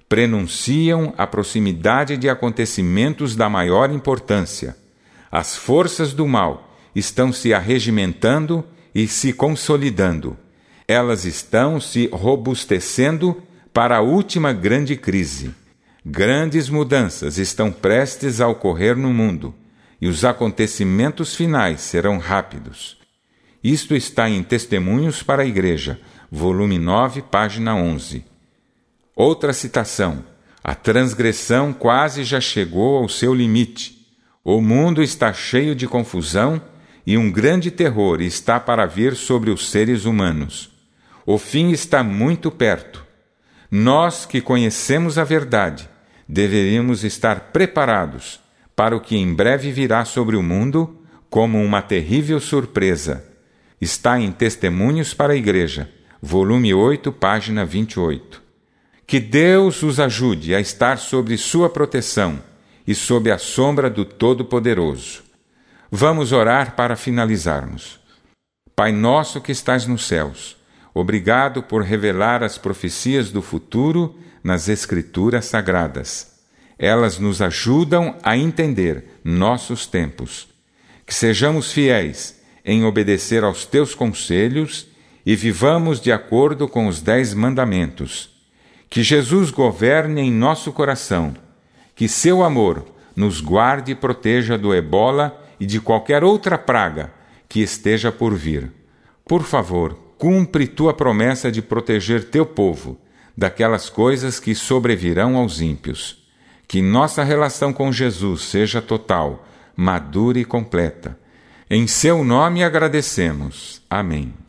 Prenunciam a proximidade de acontecimentos da maior importância. As forças do mal estão se arregimentando e se consolidando. Elas estão se robustecendo para a última grande crise. Grandes mudanças estão prestes a ocorrer no mundo, e os acontecimentos finais serão rápidos. Isto está em Testemunhos para a Igreja, volume 9, página 11. Outra citação: a transgressão quase já chegou ao seu limite. O mundo está cheio de confusão e um grande terror está para vir sobre os seres humanos. O fim está muito perto. Nós que conhecemos a verdade, deveríamos estar preparados para o que em breve virá sobre o mundo como uma terrível surpresa. Está em Testemunhos para a Igreja, volume 8, página 28. Que Deus os ajude a estar sob sua proteção e sob a sombra do Todo-Poderoso. Vamos orar para finalizarmos. Pai nosso que estás nos céus, obrigado por revelar as profecias do futuro nas Escrituras Sagradas. Elas nos ajudam a entender nossos tempos. Que sejamos fiéis em obedecer aos teus conselhos e vivamos de acordo com os 10 mandamentos. Que Jesus governe em nosso coração. Que seu amor nos guarde e proteja do ebola e de qualquer outra praga que esteja por vir. Por favor, cumpre tua promessa de proteger teu povo daquelas coisas que sobrevirão aos ímpios. Que nossa relação com Jesus seja total, madura e completa. Em seu nome agradecemos. Amém.